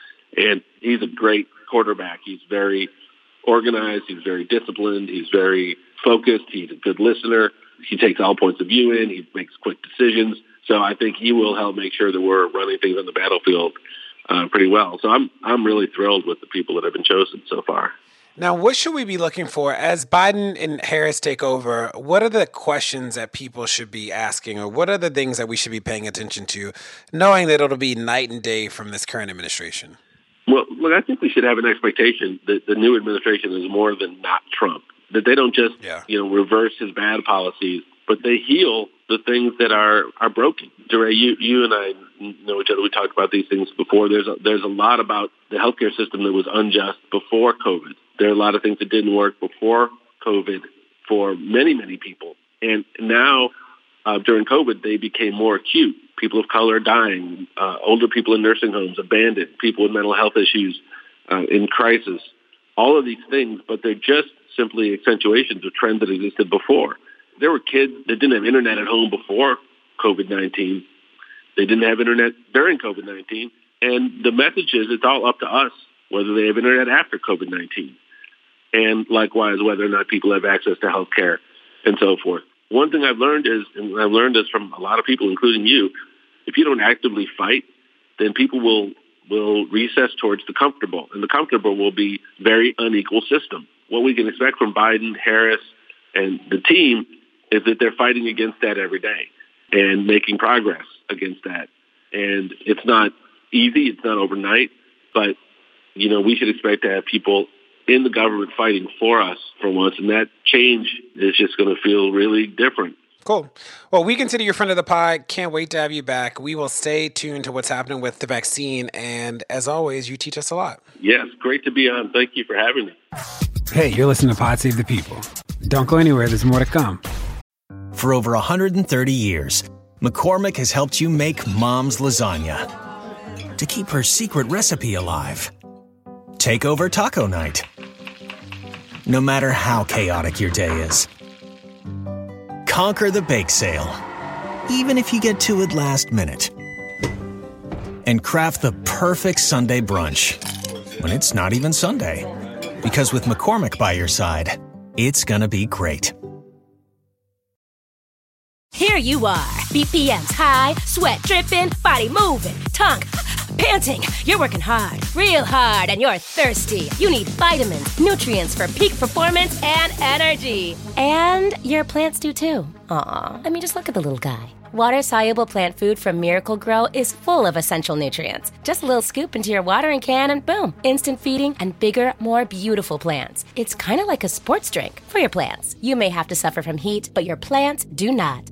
And he's a great quarterback. He's very organized. He's very disciplined. He's very focused. He's a good listener. He takes all points of view in. He makes quick decisions. So I think he will help make sure that we're running things on the battlefield pretty well. So I'm really thrilled with the people that have been chosen so far. Now, what should we be looking for as Biden and Harris take over? What are the questions that people should be asking, or what are the things that we should be paying attention to, knowing that it'll be night and day from this current administration? Well, look, I think we should have an expectation that the new administration is more than not Trump, that they don't just reverse his bad policies, but they heal the things that are broken. DeRay, you and I know each other. We talked about these things before. There's a lot about the healthcare system that was unjust before COVID. There are a lot of things that didn't work before COVID for many, many people. And now, during COVID, they became more acute. People of color dying, older people in nursing homes, abandoned, people with mental health issues in crisis. All of these things, but they're just simply accentuations of trends that existed before. There were kids that didn't have internet at home before COVID-19. They didn't have internet during COVID-19. And the message is it's all up to us whether they have internet after COVID-19. And likewise, whether or not people have access to health care and so forth. One thing I've learned is, and I've learned this from a lot of people, including you, if you don't actively fight, then people will recess towards the comfortable. And the comfortable will be very unequal system. What we can expect from Biden, Harris, and the team is that they're fighting against that every day and making progress against that. And it's not easy. It's not overnight. But, we should expect to have people in the government fighting for us for once. And that change is just going to feel really different. Cool. Well, we consider you a friend of the pod. Can't wait to have you back. We will stay tuned to what's happening with the vaccine. And as always, you teach us a lot. Yes, great to be on. Thank you for having me. Hey, you're listening to Pod Save the People. Don't go anywhere. There's more to come. For over 130 years, McCormick has helped you make mom's lasagna to keep her secret recipe alive. Take over taco night. No matter how chaotic your day is. Conquer the bake sale, even if you get to it last minute. And craft the perfect Sunday brunch when it's not even Sunday. Because with McCormick by your side, it's gonna be great. Here you are, BPMs high, sweat dripping, body moving, tongue panting. You're working hard, real hard, and you're thirsty. You need vitamins, nutrients for peak performance and energy. And your plants do too. Aw, I mean, just look at the little guy. Water-soluble plant food from Miracle Grow is full of essential nutrients. Just a little scoop into your watering can and boom, instant feeding and bigger, more beautiful plants. It's kind of like a sports drink for your plants. You may have to suffer from heat, but your plants do not.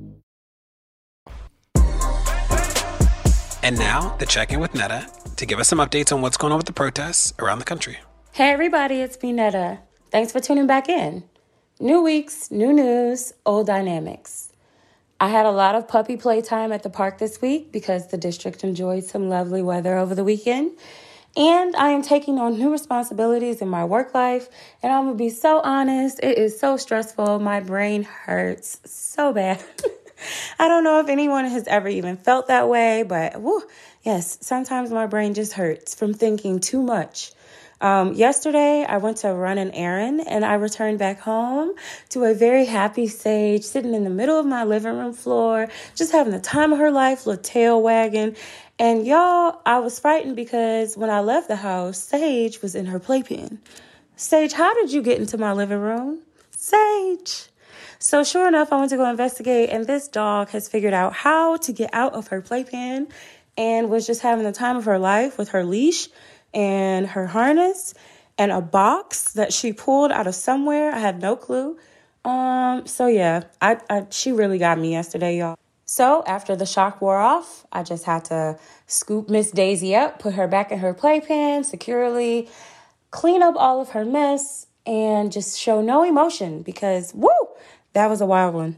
And now, the check-in with Netta to give us some updates on what's going on with the protests around the country. Hey everybody, it's me, Netta. Thanks for tuning back in. New weeks, new news, old dynamics. I had a lot of puppy playtime at the park this week because the district enjoyed some lovely weather over the weekend. And I am taking on new responsibilities in my work life. And I'm going to be so honest, it is so stressful. My brain hurts so bad. I don't know if anyone has ever even felt that way, but yes, sometimes my brain just hurts from thinking too much. Yesterday, I went to run an errand and I returned back home to a very happy Sage sitting in the middle of my living room floor, just having the time of her life, little tail wagging. And y'all, I was frightened because when I left the house, Sage was in her playpen. Sage, how did you get into my living room? Sage. So sure enough, I went to go investigate, and this dog has figured out how to get out of her playpen and was just having the time of her life with her leash and her harness and a box that she pulled out of somewhere. I had no clue. So yeah, she really got me yesterday, y'all. So after the shock wore off, I just had to scoop Miss Daisy up, put her back in her playpen securely, clean up all of her mess, and just show no emotion because, woo, that was a wild one.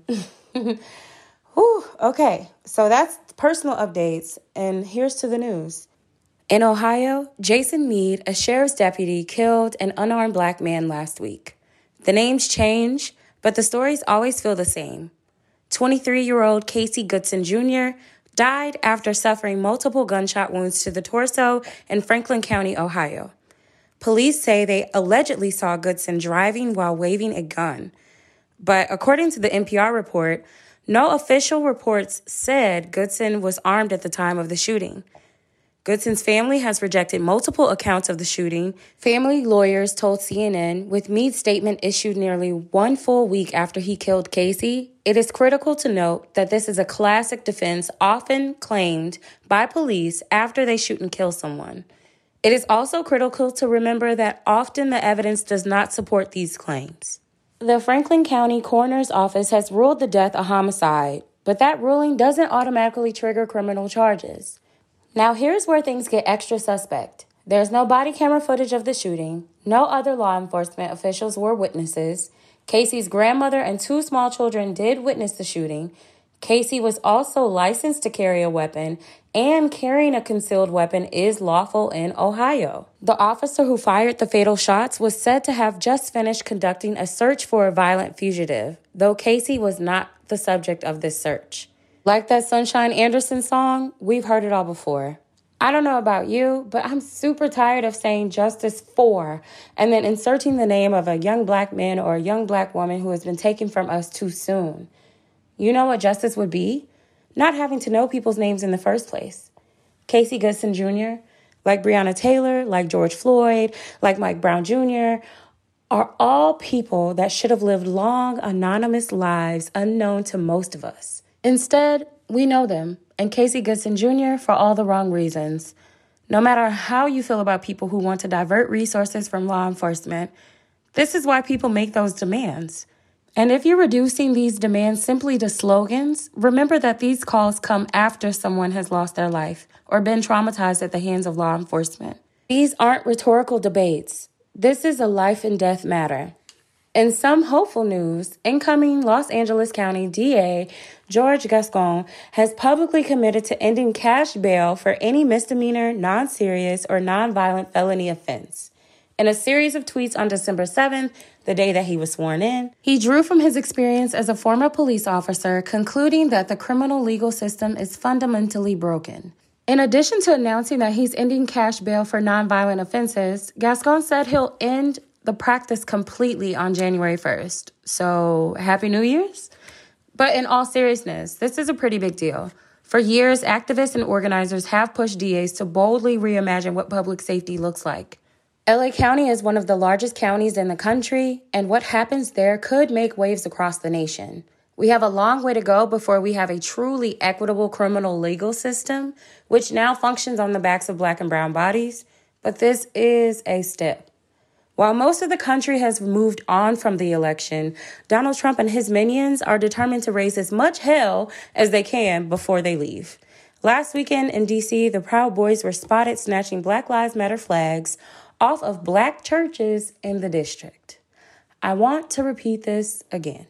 Whew, okay, so that's personal updates, and here's to the news. In Ohio, Jason Meade, a sheriff's deputy, killed an unarmed black man last week. The names change, but the stories always feel the same. 23-year-old Casey Goodson Jr. died after suffering multiple gunshot wounds to the torso in Franklin County, Ohio. Police say they allegedly saw Goodson driving while waving a gun. But according to the NPR report, no official reports said Goodson was armed at the time of the shooting. Goodson's family has rejected multiple accounts of the shooting. Family lawyers told CNN, with Meade's statement issued nearly 1 full week after he killed Casey, it is critical to note that this is a classic defense often claimed by police after they shoot and kill someone. It is also critical to remember that often the evidence does not support these claims. The Franklin County Coroner's Office has ruled the death a homicide, but that ruling doesn't automatically trigger criminal charges. Now here's where things get extra suspect. There's no body camera footage of the shooting. No other law enforcement officials were witnesses. Casey's grandmother and 2 small children did witness the shooting. Casey was also licensed to carry a weapon, and carrying a concealed weapon is lawful in Ohio. The officer who fired the fatal shots was said to have just finished conducting a search for a violent fugitive, though Casey was not the subject of this search. Like that Sunshine Anderson song, we've heard it all before. I don't know about you, but I'm super tired of saying justice for and then inserting the name of a young black man or a young black woman who has been taken from us too soon. You know what justice would be? Not having to know people's names in the first place. Casey Goodson Jr., like Breonna Taylor, like George Floyd, like Mike Brown Jr., are all people that should have lived long, anonymous lives unknown to most of us. Instead, we know them, and Casey Goodson Jr. for all the wrong reasons. No matter how you feel about people who want to divert resources from law enforcement, this is why people make those demands. And if you're reducing these demands simply to slogans, remember that these calls come after someone has lost their life or been traumatized at the hands of law enforcement. These aren't rhetorical debates. This is a life and death matter. In some hopeful news, incoming Los Angeles County DA George Gascon has publicly committed to ending cash bail for any misdemeanor, non-serious, or non-violent felony offense. In a series of tweets on December 7th, the day that he was sworn in, he drew from his experience as a former police officer, concluding that the criminal legal system is fundamentally broken. In addition to announcing that he's ending cash bail for non-violent offenses, Gascon said he'll end the practice completely on January 1st. So, Happy New Year's? But in all seriousness, this is a pretty big deal. For years, activists and organizers have pushed DAs to boldly reimagine what public safety looks like. LA County is one of the largest counties in the country, and what happens there could make waves across the nation. We have a long way to go before we have a truly equitable criminal legal system, which now functions on the backs of Black and brown bodies, but this is a step. While most of the country has moved on from the election, Donald Trump and his minions are determined to raise as much hell as they can before they leave. Last weekend in D.C., the Proud Boys were spotted snatching Black Lives Matter flags off of black churches in the district. I want to repeat this again.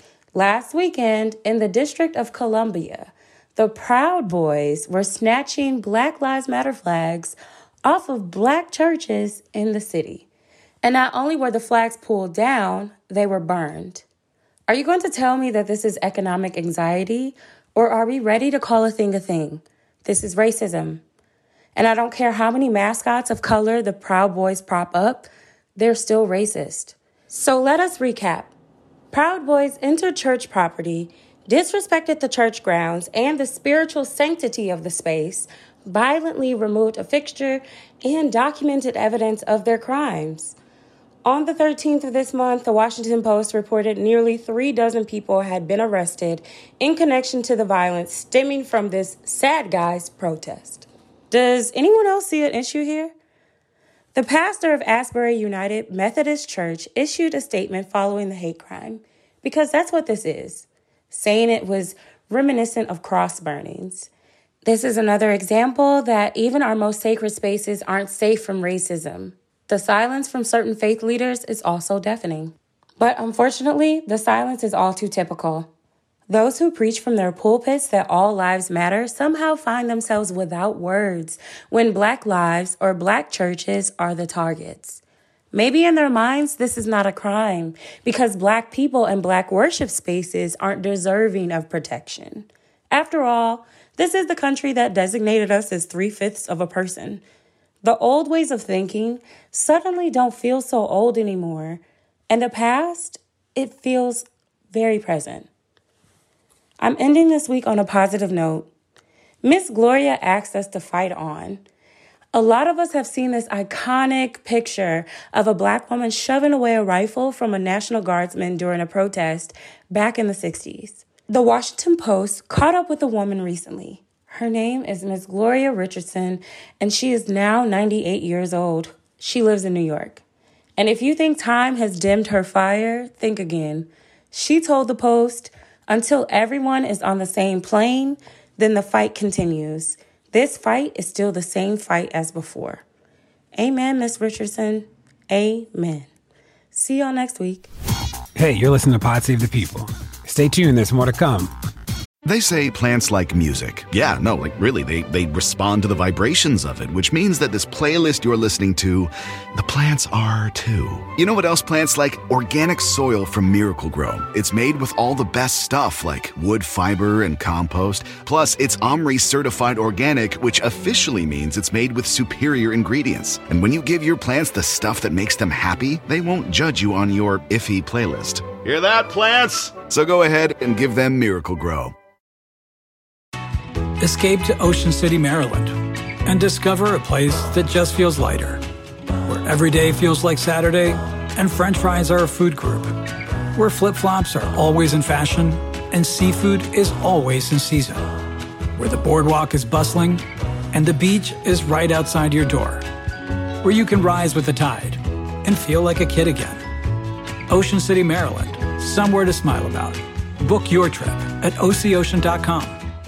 Last weekend in the District of Columbia, the Proud Boys were snatching Black Lives Matter flags off of black churches in the city. And not only were the flags pulled down, they were burned. Are you going to tell me that this is economic anxiety? Or are we ready to call a thing a thing? This is racism. And I don't care how many mascots of color the Proud Boys prop up, they're still racist. So let us recap. Proud Boys entered church property, disrespected the church grounds and the spiritual sanctity of the space, violently removed a fixture, and documented evidence of their crimes. On the 13th of this month, the Washington Post reported nearly 36 people had been arrested in connection to the violence stemming from this sad guys protest. Does anyone else see an issue here? The pastor of Asbury United Methodist Church issued a statement following the hate crime, because that's what this is, saying it was reminiscent of cross burnings. This is another example that even our most sacred spaces aren't safe from racism. The silence from certain faith leaders is also deafening. But unfortunately, the silence is all too typical. Those who preach from their pulpits that all lives matter somehow find themselves without words when Black lives or Black churches are the targets. Maybe in their minds, this is not a crime because Black people and Black worship spaces aren't deserving of protection. After all, this is the country that designated us as 3/5 of a person. The old ways of thinking suddenly don't feel so old anymore, and the past, it feels very present. I'm ending this week on a positive note. Miss Gloria asked us to fight on. A lot of us have seen this iconic picture of a Black woman shoving away a rifle from a National Guardsman during a protest back in the 60s. The Washington Post caught up with a woman recently. Her name is Miss Gloria Richardson, and she is now 98 years old. She lives in New York. And if you think time has dimmed her fire, think again. She told the Post, "Until everyone is on the same plane, then the fight continues. This fight is still the same fight as before." Amen, Miss Richardson. Amen. See y'all next week. Hey, you're listening to Pod Save the People. Stay tuned, there's more to come. They say plants like music. Yeah, no, like really, they respond to the vibrations of it, which means that this playlist you're listening to, the plants are too. You know what else plants like? Organic soil from Miracle-Gro. It's made with all the best stuff like wood fiber and compost. Plus, it's OMRI certified organic, which officially means it's made with superior ingredients. And when you give your plants the stuff that makes them happy, they won't judge you on your iffy playlist. Hear that, plants? So go ahead and give them Miracle-Gro. Escape to Ocean City, Maryland, and discover a place that just feels lighter, where every day feels like Saturday and French fries are a food group, where flip-flops are always in fashion and seafood is always in season, where the boardwalk is bustling and the beach is right outside your door, where you can rise with the tide and feel like a kid again. Ocean City, Maryland, somewhere to smile about. Book your trip at OCOcean.com.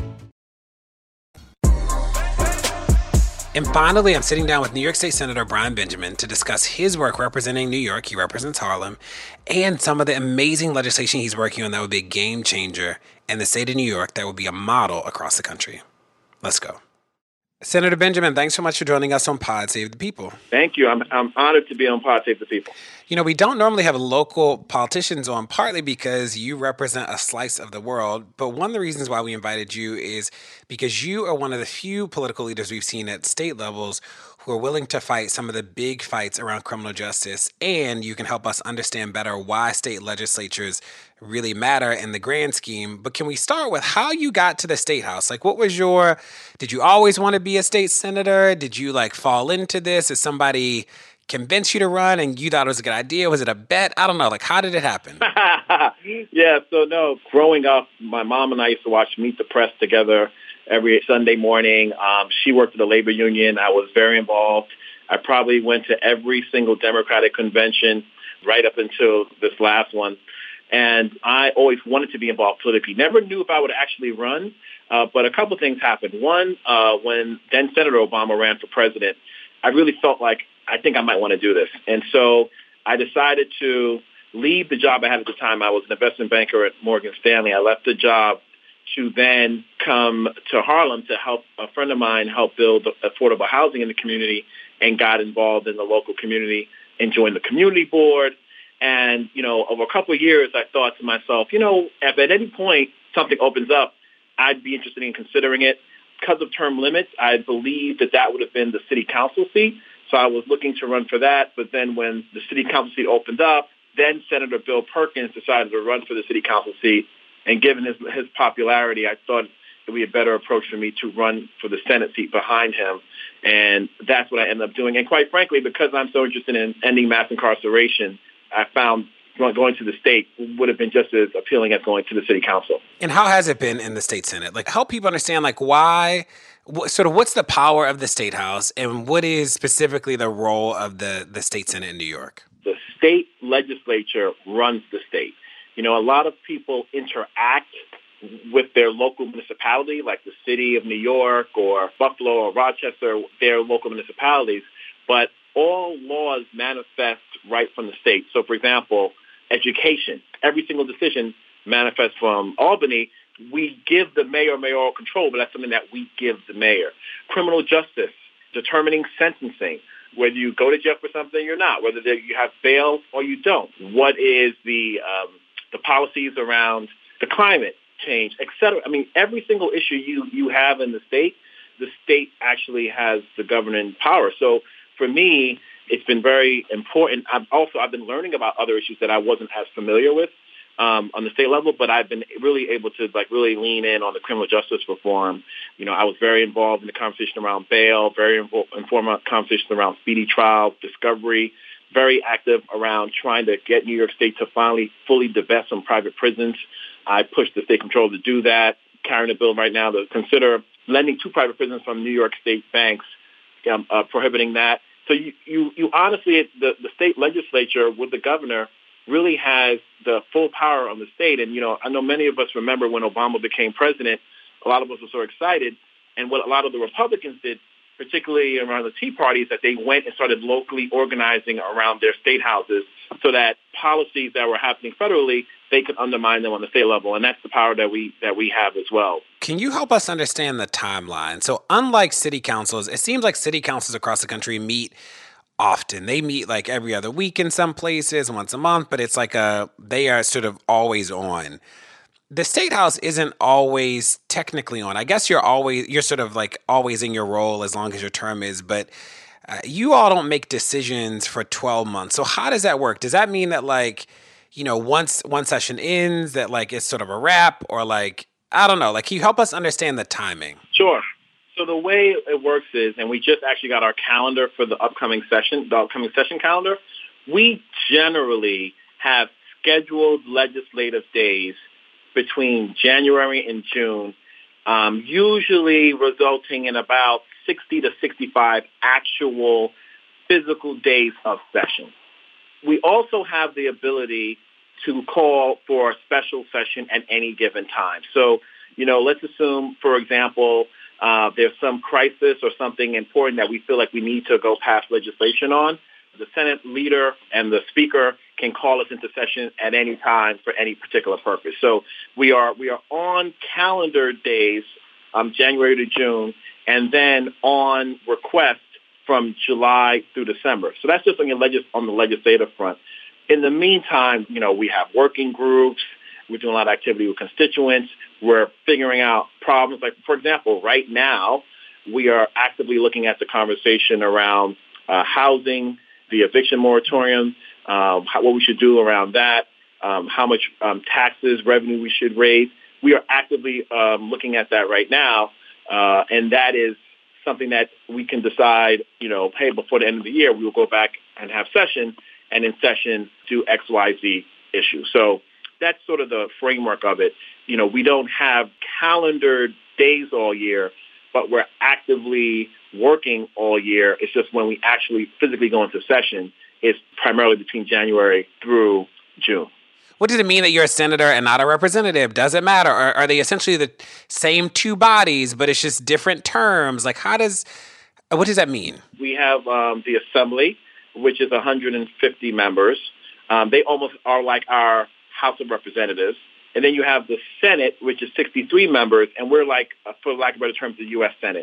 And finally, I'm sitting down with New York State Senator Brian Benjamin to discuss his work representing New York. He represents Harlem, and some of the amazing legislation he's working on that would be a game changer in the state of New York that would be a model across the country. Let's go. Senator Benjamin, thanks so much for joining us on Pod Save the People. Thank you. I'm honored to be on Pod Save the People. You know, we don't normally have local politicians on, partly because you represent a slice of the world. But one of the reasons why we invited you is because you are one of the few political leaders we've seen at state levels who are willing to fight some of the big fights around criminal justice. And you can help us understand better why state legislatures really matter in the grand scheme. But can we start with how you got to the State House? Like, what was did you always want to be a state senator? Did you fall into this? Is somebody convince you to run and you thought it was a good idea? Was it a bet? I don't know. How did it happen? Yeah, so no, growing up, my mom and I used to watch Meet the Press together every Sunday morning. She worked at the labor union. I was very involved. I probably went to every single Democratic convention right up until this last one. And I always wanted to be involved politically. Never knew if I would actually run, but a couple of things happened. One, when then Senator Obama ran for president, I really felt like I think I might want to do this. And so I decided to leave the job I had at the time. I was an investment banker at Morgan Stanley. I left the job to then come to Harlem to help a friend of mine help build affordable housing in the community, and got involved in the local community and joined the community board. And, over a couple of years, I thought to myself, if at any point something opens up, I'd be interested in considering it. Because of term limits, I believed that would have been the city council seat. So I was looking to run for that. But then when the city council seat opened up, then Senator Bill Perkins decided to run for the city council seat. And given his popularity, I thought it would be a better approach for me to run for the Senate seat behind him. And that's what I ended up doing. And quite frankly, because I'm so interested in ending mass incarceration, I found going to the state would have been just as appealing as going to the city council. And how has it been in the state Senate? Help people understand, why, what's the power of the State House, and what is specifically the role of the state Senate in New York? The state legislature runs the state. A lot of people interact with their local municipality, like the city of New York or Buffalo or Rochester, their local municipalities. But all laws manifest right from the state. So, for example, education, every single decision manifests from Albany. We give the mayor mayoral control, but that's something that we give the mayor. Criminal justice, determining sentencing, whether you go to jail for something or not, whether you have bail or you don't. What is the policies around the climate change, et cetera. I mean, every single issue you have in the state actually has the governing power. So for me, it's been very important. I've been learning about other issues that I wasn't as familiar with on the state level, but I've been really able to really lean in on the criminal justice reform. I was very involved in the conversation around bail, very informed conversation around speedy trial, discovery, very active around trying to get New York State to finally fully divest from private prisons. I pushed the state controller to do that, carrying a bill right now to consider lending to private prisons from New York State banks, prohibiting that. So you honestly, the state legislature with the governor really has the full power on the state. And, I know many of us remember when Obama became president, a lot of us were so excited. And what a lot of the Republicans did, particularly around the Tea Party, is that they went and started locally organizing around their state houses so that policies that were happening federally, they could undermine them on the state level. And that's the power that we have as well. Can you help us understand the timeline? So unlike city councils, it seems like city councils across the country meet often. They meet like every other week in some places, once a month, but it's like they are sort of always on. The State House isn't always technically on. I guess you're sort of like always in your role as long as your term is, but you all don't make decisions for 12 months. So how does that work? Does that mean that once one session ends that it's sort of a wrap, or I don't know, can you help us understand the timing? Sure. So the way it works is, and we just actually got our calendar for the upcoming session calendar, we generally have scheduled legislative days between January and June, usually resulting in about 60 to 65 actual physical days of session. We also have the ability to call for a special session at any given time. So, let's assume, for example, there's some crisis or something important that we feel like we need to go pass legislation on. The Senate leader and the speaker can call us into session at any time for any particular purpose. So we are on calendar days, January to June, and then on request from July through December. So that's just on the legislative front. In the meantime, we have working groups. We're doing a lot of activity with constituents. We're figuring out problems. Like, for example, right now, we are actively looking at the conversation around housing, the eviction moratorium, what we should do around that, how much taxes, revenue we should raise. We are actively looking at that right now, and that is something that we can decide, hey, before the end of the year, we will go back and have session, and in session do X, Y, Z issue. So that's sort of the framework of it. We don't have calendared days all year, but we're actively working all year. It's just when we actually physically go into session, it's primarily between January through June. What does it mean that you're a senator and not a representative? Does it matter? Or are they essentially the same two bodies, but it's just different terms? What does that mean? We have the Assembly, which is 150 members. They almost are like our House of Representatives. And then you have the Senate, which is 63 members, and we're like, for lack of better terms, the U.S. Senate.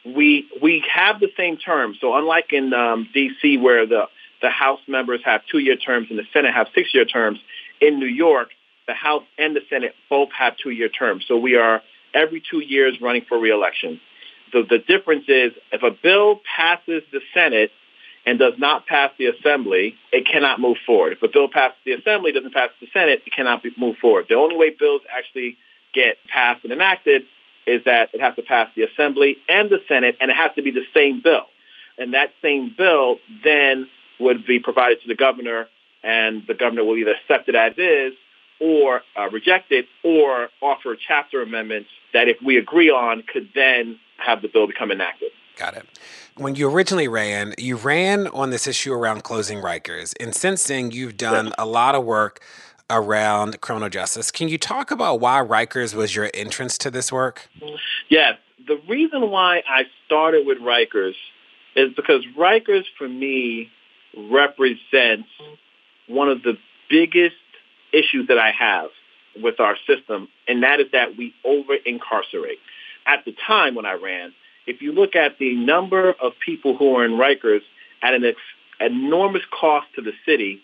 We have the same terms. So unlike in D.C., where the House members have 2-year terms and the Senate have 6-year terms, in New York, the House and the Senate both have 2-year terms. So we are every 2 years running for re-election. The difference is if a bill passes the Senate and does not pass the Assembly, it cannot move forward. If a bill passes the Assembly, doesn't pass the Senate, it cannot move forward. The only way bills actually get passed and enacted is that it has to pass the Assembly and the Senate, and it has to be the same bill. And that same bill then would be provided to the governor, and the governor will either accept it as is or reject it or offer chapter amendments that, if we agree on, could then have the bill become enacted. Got it. When you originally ran, you ran on this issue around closing Rikers. And since then, you've done a lot of work around criminal justice. Can you talk about why Rikers was your entrance to this work? Yes. The reason why I started with Rikers is because Rikers, for me, represents one of the biggest issues that I have with our system, and that is that we over-incarcerate. At the time when I ran, if you look at the number of people who are in Rikers at an enormous cost to the city,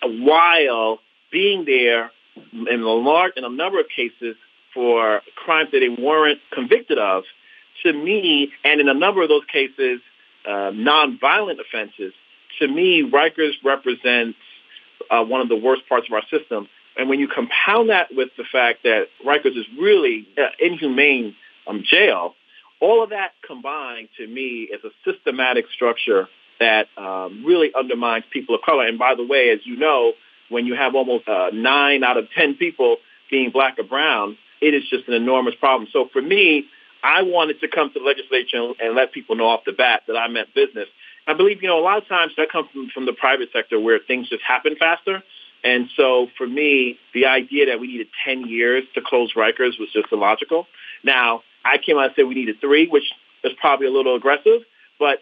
while being there in a number of cases for crimes that they weren't convicted of, to me, and in a number of those cases, nonviolent offenses, to me, Rikers represents one of the worst parts of our system. And when you compound that with the fact that Rikers is really inhumane jail, all of that combined to me is a systematic structure that really undermines people of color. And by the way, as you know, when you have almost 9 out of 10 people being black or brown, it is just an enormous problem. So for me, I wanted to come to the legislature and let people know off the bat that I meant business. I believe, a lot of times that comes from the private sector where things just happen faster. And so for me, the idea that we needed 10 years to close Rikers was just illogical. Now, I came out and said we needed 3, which is probably a little aggressive. But,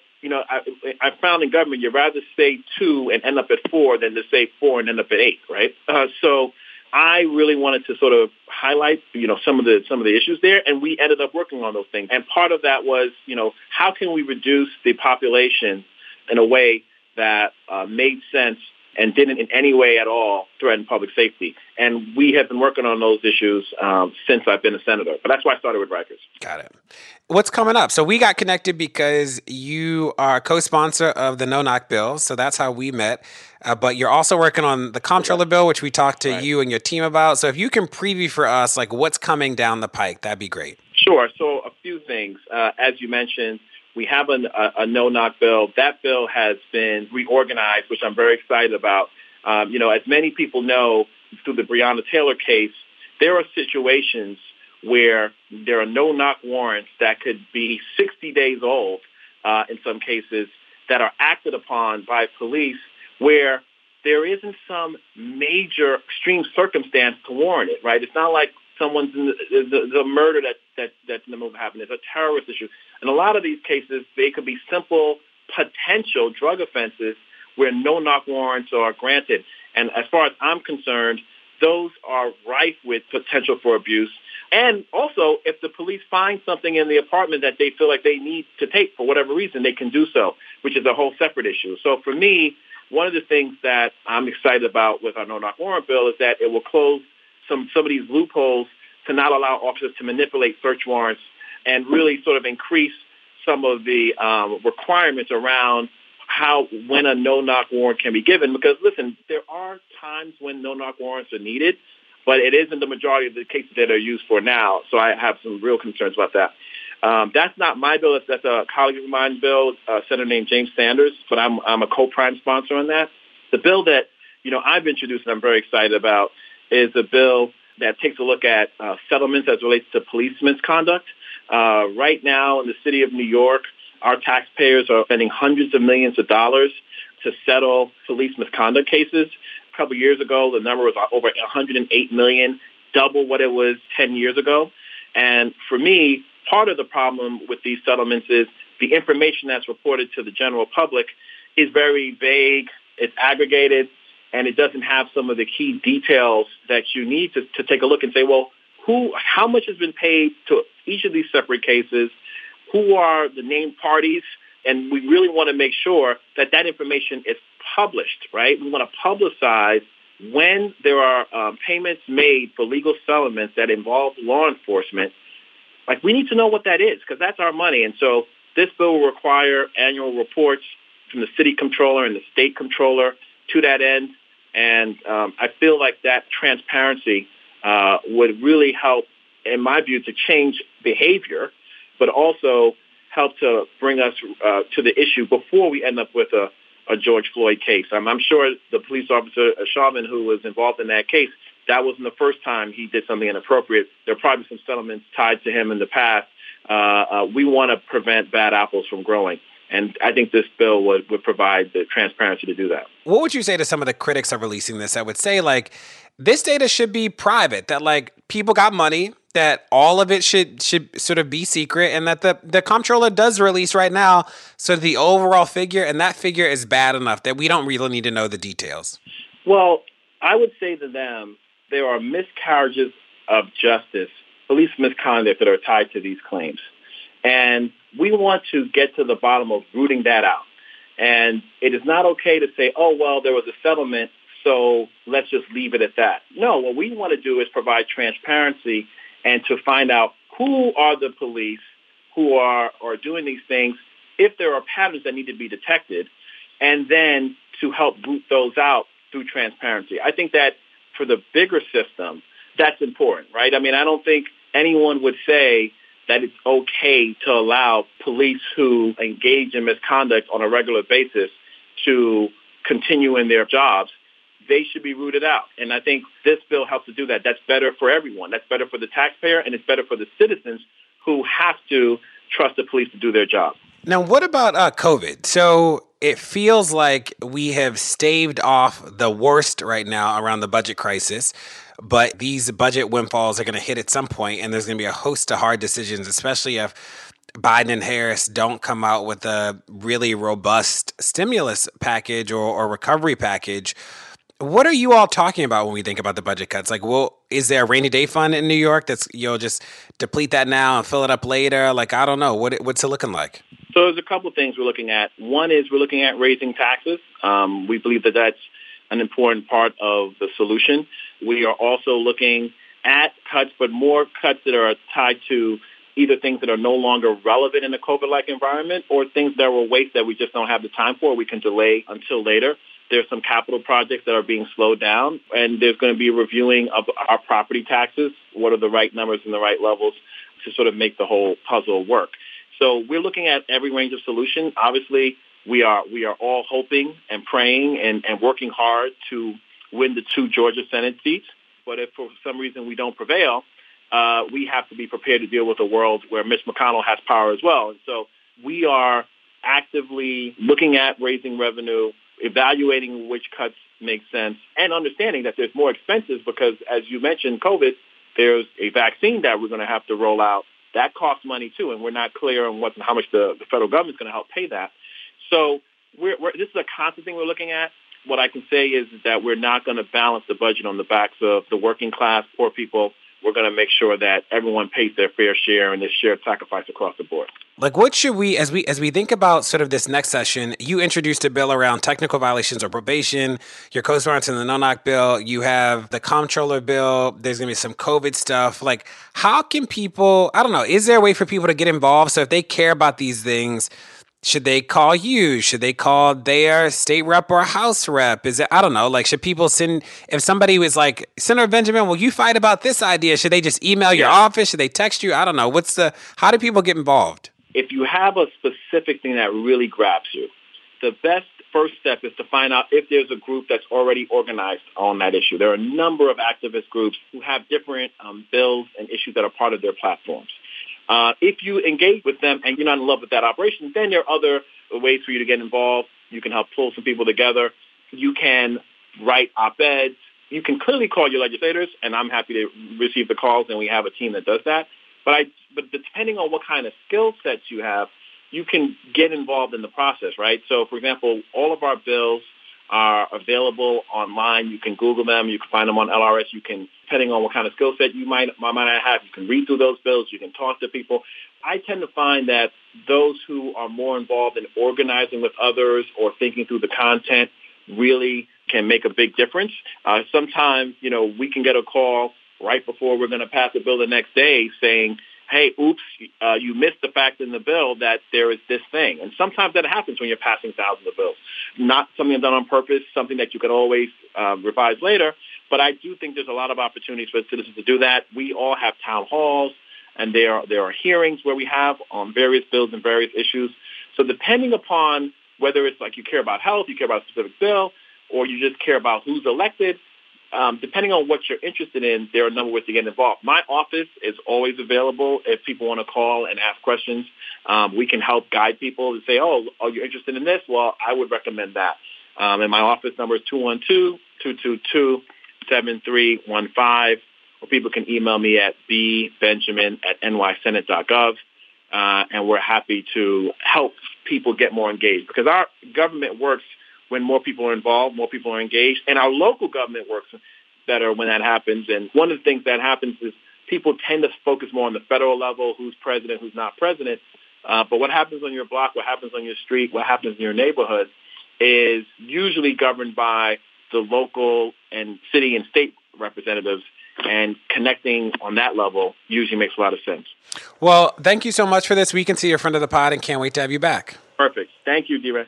I found in government, you'd rather say 2 and end up at 4 than to say 4 and end up at 8, right? So I really wanted to sort of highlight, some of the issues there, and we ended up working on those things. And part of that was, how can we reduce the population in a way that made sense and didn't in any way at all threaten public safety. And we have been working on those issues since I've been a senator. But that's why I started with Rikers. Got it. What's coming up? So we got connected because you are a co-sponsor of the No-Knock bill. So that's how we met. But you're also working on the comptroller bill, which we talked to you and your team about. So if you can preview for us, what's coming down the pike, that'd be great. Sure. So a few things. As you mentioned, we have a no-knock bill. That bill has been reorganized, which I'm very excited about. As many people know through the Breonna Taylor case, there are situations where there are no-knock warrants that could be 60 days old in some cases that are acted upon by police where there isn't some major extreme circumstance to warrant it, right? It's not like someone's in the murder that's in the middle of happening. It's a terrorist issue. In a lot of these cases, they could be simple potential drug offenses where no-knock warrants are granted. And as far as I'm concerned, those are rife with potential for abuse. And also, if the police find something in the apartment that they feel like they need to take for whatever reason, they can do so, which is a whole separate issue. So for me, one of the things that I'm excited about with our no-knock warrant bill is that it will close some of these loopholes to not allow officers to manipulate search warrants and really sort of increase some of the requirements around when a no-knock warrant can be given. Because, listen, there are times when no-knock warrants are needed, but it isn't the majority of the cases that are used for now. So I have some real concerns about that. That's not my bill. That's a colleague of mine's bill, a senator named James Sanders, but I'm a co-prime sponsor on that. The bill that, I've introduced and I'm very excited about is a bill that takes a look at settlements as it relates to police misconduct. Right now in the city of New York, our taxpayers are spending hundreds of millions of dollars to settle police misconduct cases. A couple of years ago, the number was over $108 million, double what it was 10 years ago. And for me, part of the problem with these settlements is the information that's reported to the general public is very vague, it's aggregated, and it doesn't have some of the key details that you need to take a look and say, well, how much has been paid to each of these separate cases? Who are the named parties? And we really want to make sure that information is published, right? We want to publicize when there are payments made for legal settlements that involve law enforcement. We need to know what that is because that's our money. And so this bill will require annual reports from the city comptroller and the state comptroller to that end. And I feel like that transparency would really help, in my view, to change behavior, but also help to bring us to the issue before we end up with a George Floyd case. I'm sure the police officer, Chauvin, who was involved in that case, that wasn't the first time he did something inappropriate. There are probably some settlements tied to him in the past. We want to prevent bad apples from growing. And I think this bill would provide the transparency to do that. What would you say to some of the critics of releasing this that would say, this data should be private, that like people got money, that all of it should sort of be secret, and that the comptroller does release right now sort of the overall figure, and that figure is bad enough that we don't really need to know the details. Well, I would say to them, there are miscarriages of justice, police misconduct that are tied to these claims. And we want to get to the bottom of rooting that out. And it is not okay to say, oh, well, there was a settlement, so let's just leave it at that. No, what we want to do is provide transparency and to find out who are the police who are doing these things, if there are patterns that need to be detected, and then to help root those out through transparency. I think that for the bigger system, that's important, right? I mean, I don't think anyone would say that it's okay to allow police who engage in misconduct on a regular basis to continue in their jobs. They should be rooted out. And I think this bill helps to do that. That's better for everyone. That's better for the taxpayer, and it's better for the citizens who have to trust the police to do their job. Now, what about COVID? So it feels like we have staved off the worst right now around the budget crisis, but these budget windfalls are going to hit at some point, and there's going to be a host of hard decisions, especially if Biden and Harris don't come out with a really robust stimulus package or recovery package. What are you all talking about when we think about the budget cuts? Like, well, is there a rainy day fund in New York that's, just deplete that now and fill it up later? Like, I don't know. What's it looking like? So there's a couple of things we're looking at. One is we're looking at raising taxes. We believe that that's an important part of the solution. We are also looking at cuts, but more cuts that are tied to either things that are no longer relevant in a COVID-like environment or things that were waste that we just don't have the time for, we can delay until later. There's some capital projects that are being slowed down, and there's going to be a reviewing of our property taxes. What are the right numbers and the right levels to sort of make the whole puzzle work? So we're looking at every range of solutions. Obviously, we are all hoping and praying and working hard to win the 2 Georgia Senate seats. But if for some reason we don't prevail, we have to be prepared to deal with a world where Mitch McConnell has power as well. And so we are actively looking at raising revenue, evaluating which cuts make sense, and understanding that there's more expenses because, as you mentioned, COVID, there's a vaccine that we're going to have to roll out. That costs money, too, and we're not clear on how much the federal government's going to help pay that. So this is a constant thing we're looking at. What I can say is that we're not going to balance the budget on the backs of the working class, poor people. We're going to make sure that everyone pays their fair share and there's shared sacrifice across the board. Like, what should we, as we think about sort of this next session, you introduced a bill around technical violations or probation. You're co-sponsoring the no-knock bill. You have the comptroller bill. There's going to be some COVID stuff. Like, how can people, I don't know, is there a way for people to get involved? So if they care about these things, should they call you? Should they call their state rep or house rep? Is it, I don't know, like, should people send, if somebody was like, Senator Benjamin, will you fight about this idea? Should they just email your office? Should they text you? I don't know. How do people get involved? If you have a specific thing that really grabs you, the best first step is to find out if there's a group that's already organized on that issue. There are a number of activist groups who have different bills and issues that are part of their platforms. If you engage with them and you're not in love with that operation, then there are other ways for you to get involved. You can help pull some people together. You can write op-eds. You can clearly call your legislators, and I'm happy to receive the calls, and we have a team that does that. But depending on what kind of skill sets you have, you can get involved in the process, right? So, for example, all of our bills are available online. You can Google them. You can find them on LRS. You can, depending on what kind of skill set you might have, you can read through those bills. You can talk to people. I tend to find that those who are more involved in organizing with others or thinking through the content really can make a big difference. Sometimes, we can get a call right before we're going to pass a bill the next day saying, hey, oops, you missed the fact in the bill that there is this thing. And sometimes that happens when you're passing thousands of bills. Not something done on purpose, something that you can always revise later. But I do think there's a lot of opportunities for citizens to do that. We all have town halls, and there are hearings where we have on various bills and various issues. So depending upon whether it's like you care about health, you care about a specific bill, or you just care about who's elected, depending on what you're interested in, there are a number of ways to get involved. My office is always available if people want to call and ask questions. We can help guide people to say, oh, are you interested in this? Well, I would recommend that. And my office number is 212-222-3666. 888-848-7315, or people can email me at bbenjamin@nysenate.gov, and we're happy to help people get more engaged, because our government works when more people are involved, more people are engaged, and our local government works better when that happens. And one of the things that happens is people tend to focus more on the federal level, who's president, who's not president. But what happens on your block, what happens on your street, what happens in your neighborhood is usually governed by the local and city and state representatives, and connecting on that level usually makes a lot of sense. Well, thank you so much for this. We can see you're a friend of the pod and can't wait to have you back. Perfect. Thank you, D-Ray.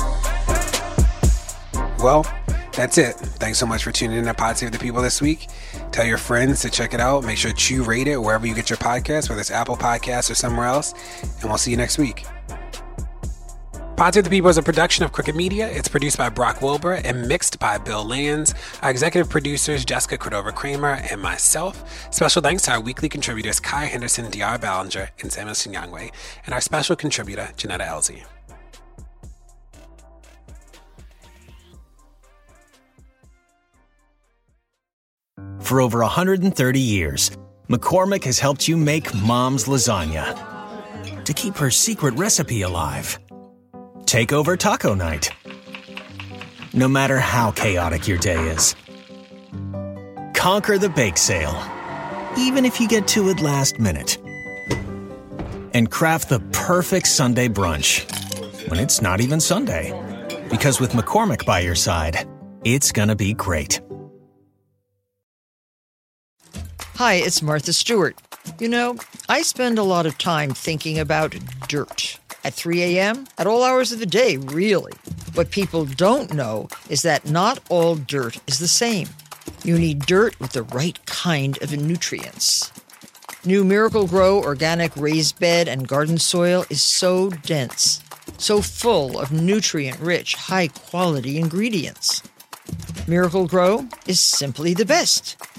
Well, that's it. Thanks so much for tuning in to Pod Save the People this week. Tell your friends to check it out. Make sure to rate it wherever you get your podcasts, whether it's Apple Podcasts or somewhere else. And we'll see you next week. Pod Save the People is a production of Crooked Media. It's produced by Brock Wilbur and mixed by Bill Lands. Our executive producers, Jessica Cordova-Kramer and myself. Special thanks to our weekly contributors, Kai Henderson, D.R. Ballinger, and Samuel Sinyangwe, and our special contributor, Janetta Elzie. For over 130 years, McCormick has helped you make Mom's lasagna to keep her secret recipe alive. Take over taco night. No matter how chaotic your day is. Conquer the bake sale, even if you get to it last minute. And craft the perfect Sunday brunch when it's not even Sunday. Because with McCormick by your side, it's gonna be great. Hi, it's Martha Stewart. You know, I spend a lot of time thinking about dirt. At 3 a.m., at all hours of the day, really. What people don't know is that not all dirt is the same. You need dirt with the right kind of nutrients. New Miracle-Gro organic raised bed and garden soil is so dense, so full of nutrient-rich, high-quality ingredients. Miracle-Gro is simply the best.